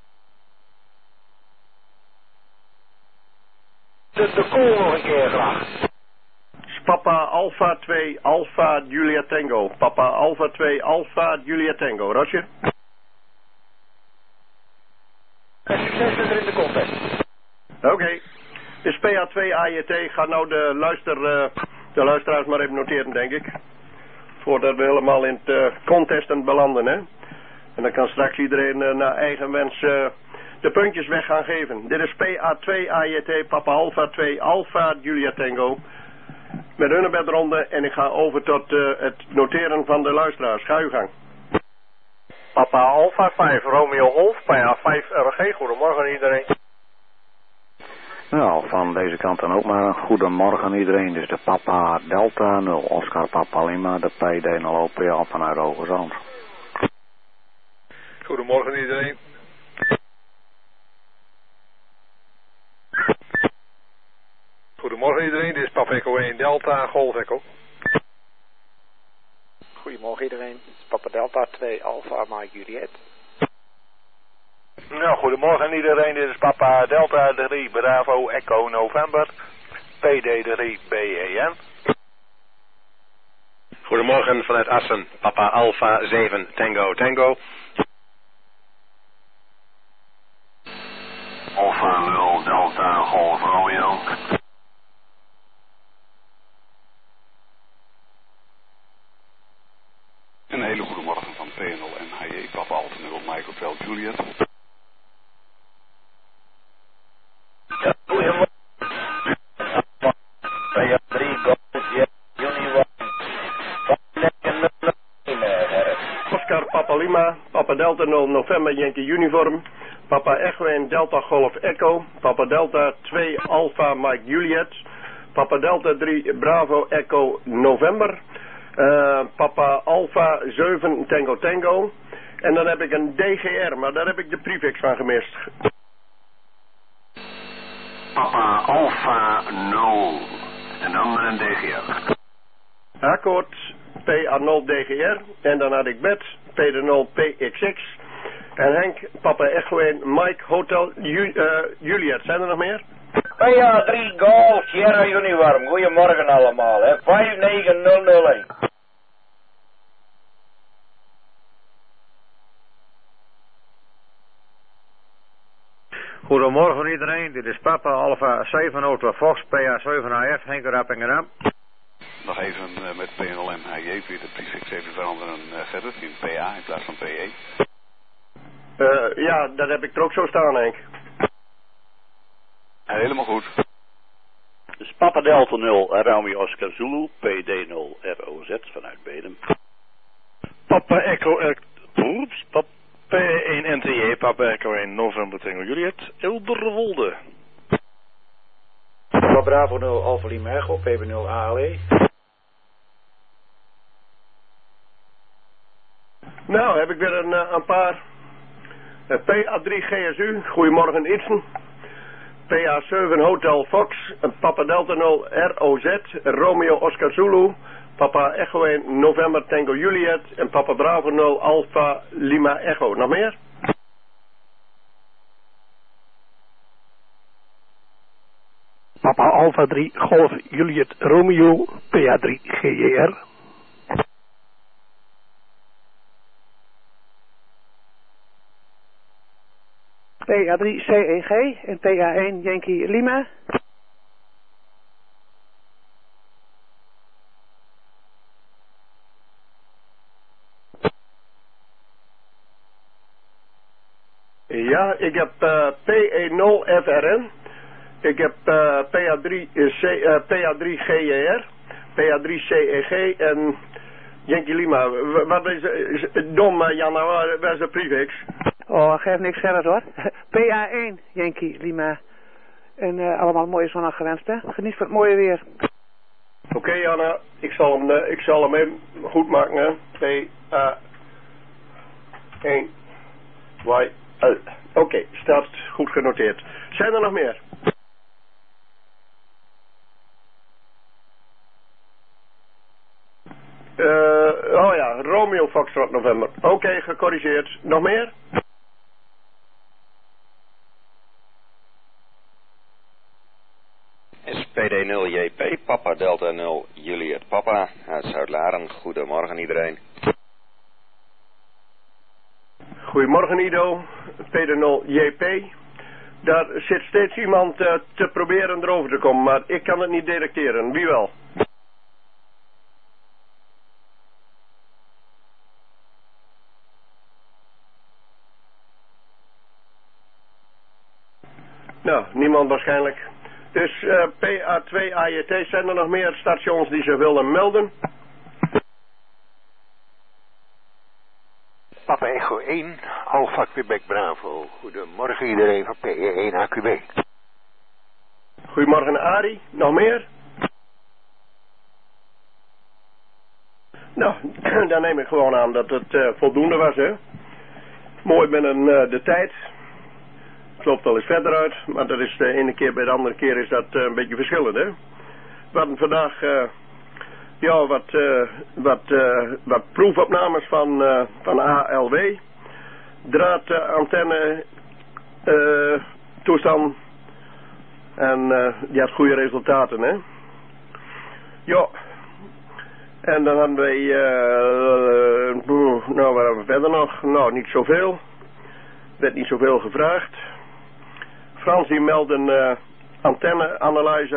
De, de call nog een keer graag. Papa Alpha twee, Alpha Julia Tango. Papa Alpha twee, Alpha Julia Tango. Roger. En succes er in de contest. Oké. Okay. Dus P A twee A J T, ga nou de, luister, uh, de luisteraars maar even noteren, denk ik. Voordat we helemaal in het uh, contesten belanden, hè. En dan kan straks iedereen uh, naar eigen wens uh, de puntjes weg gaan geven. Dit is P A twee A J T, Papa Alpha twee, Alpha Julia Tango. Met Hunebedronde en ik ga over tot uh, het noteren van de luisteraars. Ga uw gang. Papa Alpha vijf, Romeo Golf, P A vijf R G. Goedemorgen iedereen. Nou, van deze kant dan ook maar een goedemorgen iedereen. Dus de Papa Delta nul, Oscar Papa Lima, de P D nul O P A vanuit Hoogezand. Goedemorgen iedereen. Goedemorgen iedereen, dit is Papa Echo één Delta, Golf Echo. Goedemorgen iedereen, dit is Papa Delta twee, Alpha Mike Juliet. Nou, goedemorgen iedereen, dit is Papa Delta drie, Bravo Echo November, P D drie B E N. Goedemorgen vanuit Assen, Papa Alpha zeven, Tango Tango. Alpha nul, Delta, Golf Romeo. Een hele goede morgen van P nul en H J, Papa Alpha nul, Mike Hotel Juliet. Goedemorgen. P drie Golf Union. Oscar Papa Lima, Papa Delta nul November Yankee Uniform. Papa Echo en Delta Golf Echo. Papa Delta twee Alpha Mike Juliet. Papa Delta drie Bravo Echo November. Uh, Papa Alpha zeven Tango Tango. En dan heb ik een D G R, maar daar heb ik de prefix van gemist. Papa Alpha nul. En dan een D G R. Akkoord P A nul D G R. En dan had ik Bet P D nul P X X. En Henk Papa Echo één Mike Hotel Ju, uh, Juliet. Zijn er nog meer? P A drie Golf Sierra Uniform. Goedemorgen allemaal, hè. vijf negen nul nul één. Goedemorgen iedereen, dit is Papa Alpha zeven Auto Fox, P A zeven A F, Henk Rappingerdam. Nog even uh, met P nul en H J, weer de prefix even veranderen, uh, Gerrit, in P A in plaats van P E. Uh, ja, dat heb ik er ook zo staan, Henk. Ja, helemaal goed. Dus Papa Delta nul, Romeo Oscar Zulu, P D nul R O Z vanuit Bedum. Papa Echo, er, oeps, Papa P één N T J, Papa Echo één November Tango Juliet, Elderwolde. Papa Bravo nul, Alpha Lima Echo, P B nul A L E. Nou, heb ik weer een, een paar. Uh, P A drie G S U, goedemorgen Itsen. P A zeven Hotel Fox, Papa Delta nul R O Z, Romeo Oscar Zulu, Papa Echo één November Tango Juliet en Papa Bravo nul Alpha Lima Echo. Nog meer? Papa Alpha drie Golf Juliet Romeo, P A drie G J R. P A drie C E G en P A één Yankee Lima. Ja, ik heb uh, P E nul F R N. Ik heb uh, P A drie, uh, C, uh, P A drie G E R, P A drie C E G en Yankee Lima. Wat is, is dom, uh, Janna, waar, waar is de prefix? Oh, geef niks verder hoor. P A één Yankee Lima. En uh, allemaal mooie zondag gewenst, hè. Geniet van het mooie weer. Oké, okay, Janna, ik zal hem, uh, ik zal hem even goed maken, hè. P A één Y L. Oké, okay, staat goed genoteerd. Zijn er nog meer? Uh, oh ja, Romeo Foxtrot November. Oké, okay, gecorrigeerd. Nog meer? S P D nul J P, Papa Delta nul, Juliet Papa, uit Zuid-Laren. Goedemorgen iedereen. Goedemorgen Ido, P D nul J P. Daar zit steeds iemand uh, te proberen erover te komen, maar ik kan het niet detecteren. Wie wel? Nou, niemand waarschijnlijk. Dus uh, P A twee A J T, zijn er nog meer stations die zich willen melden? Papa Echo één, Alpha Quebec Bravo. Goedemorgen iedereen van P E één A Q B. Goedemorgen Arie, nog meer? Nou, dan neem ik gewoon aan dat het uh, voldoende was, hè. Mooi binnen uh, de tijd. Het loopt al eens verder uit, maar dat is de ene keer bij de andere keer is dat uh, een beetje verschillend, hè. We hadden vandaag uh, ja, wat, uh, wat, uh, wat proefopnames van, uh, van A L W. Draad, uh, antenne, uh, toestand. En uh, die had goede resultaten, hè. Ja. En dan hadden wij, uh, uh, nou wat hebben we verder nog? Nou, niet zoveel. Er werd niet zoveel gevraagd. Frans die meldde een uh, antenne-analyzer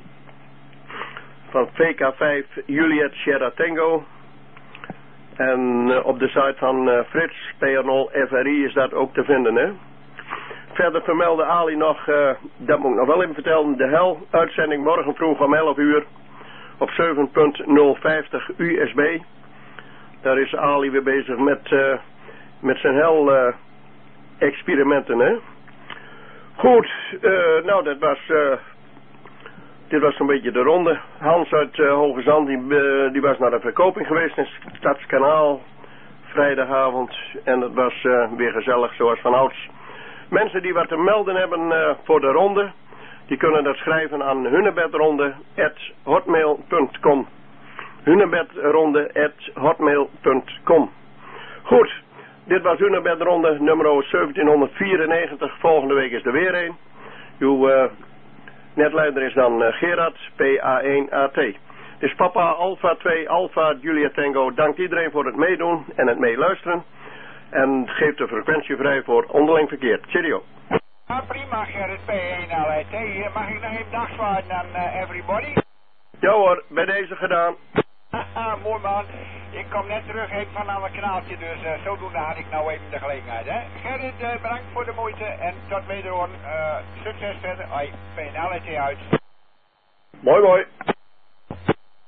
van V K vijf Juliet Sierra Tango. En uh, op de site van uh, Frits, P R nul F R I is dat ook te vinden, hè. Verder vermeldde Ali nog, uh, dat moet ik nog wel even vertellen, de hel uitzending morgen vroeg om elf uur op zeven punt nul vijftig U S B. Daar is Ali weer bezig met, uh, met zijn hel uh, experimenten, hè. Goed, uh, nou dat was, uh, dit was zo'n beetje de ronde. Hans uit uh, Hoge Zand, die, uh, die was naar de verkoping geweest in Stadskanaal, vrijdagavond. En het was uh, weer gezellig zoals vanouds. Mensen die wat te melden hebben uh, voor de ronde, die kunnen dat schrijven aan hunnebedronde apenstaartje hotmail punt com. hunnebedronde apenstaartje hotmail punt com. Goed. Dit was Hunebedronde nummer zeventienhonderdvierennegentig. Volgende week is er weer een. Uw uh, netleider is dan uh, Gerard, P A één A T. Dus Papa Alpha twee Alpha Juliet Tango. Dank iedereen voor het meedoen en het meeluisteren. En geeft de frequentie vrij voor onderling verkeer. Cheerio. Ja, prima Gerrit, P één A T. Mag ik nog even dagzwaaien aan uh, everybody? Ja hoor, bij deze gedaan. Haha, mooi man. Ik kom net terug even van een ander kanaaltje, dus uh, zodoende had ik nou even de gelegenheid, hè. Gerrit, uh, bedankt voor de moeite en tot wederom. Uh, succes verder. Hoi, P N L T uit. Mooi mooi.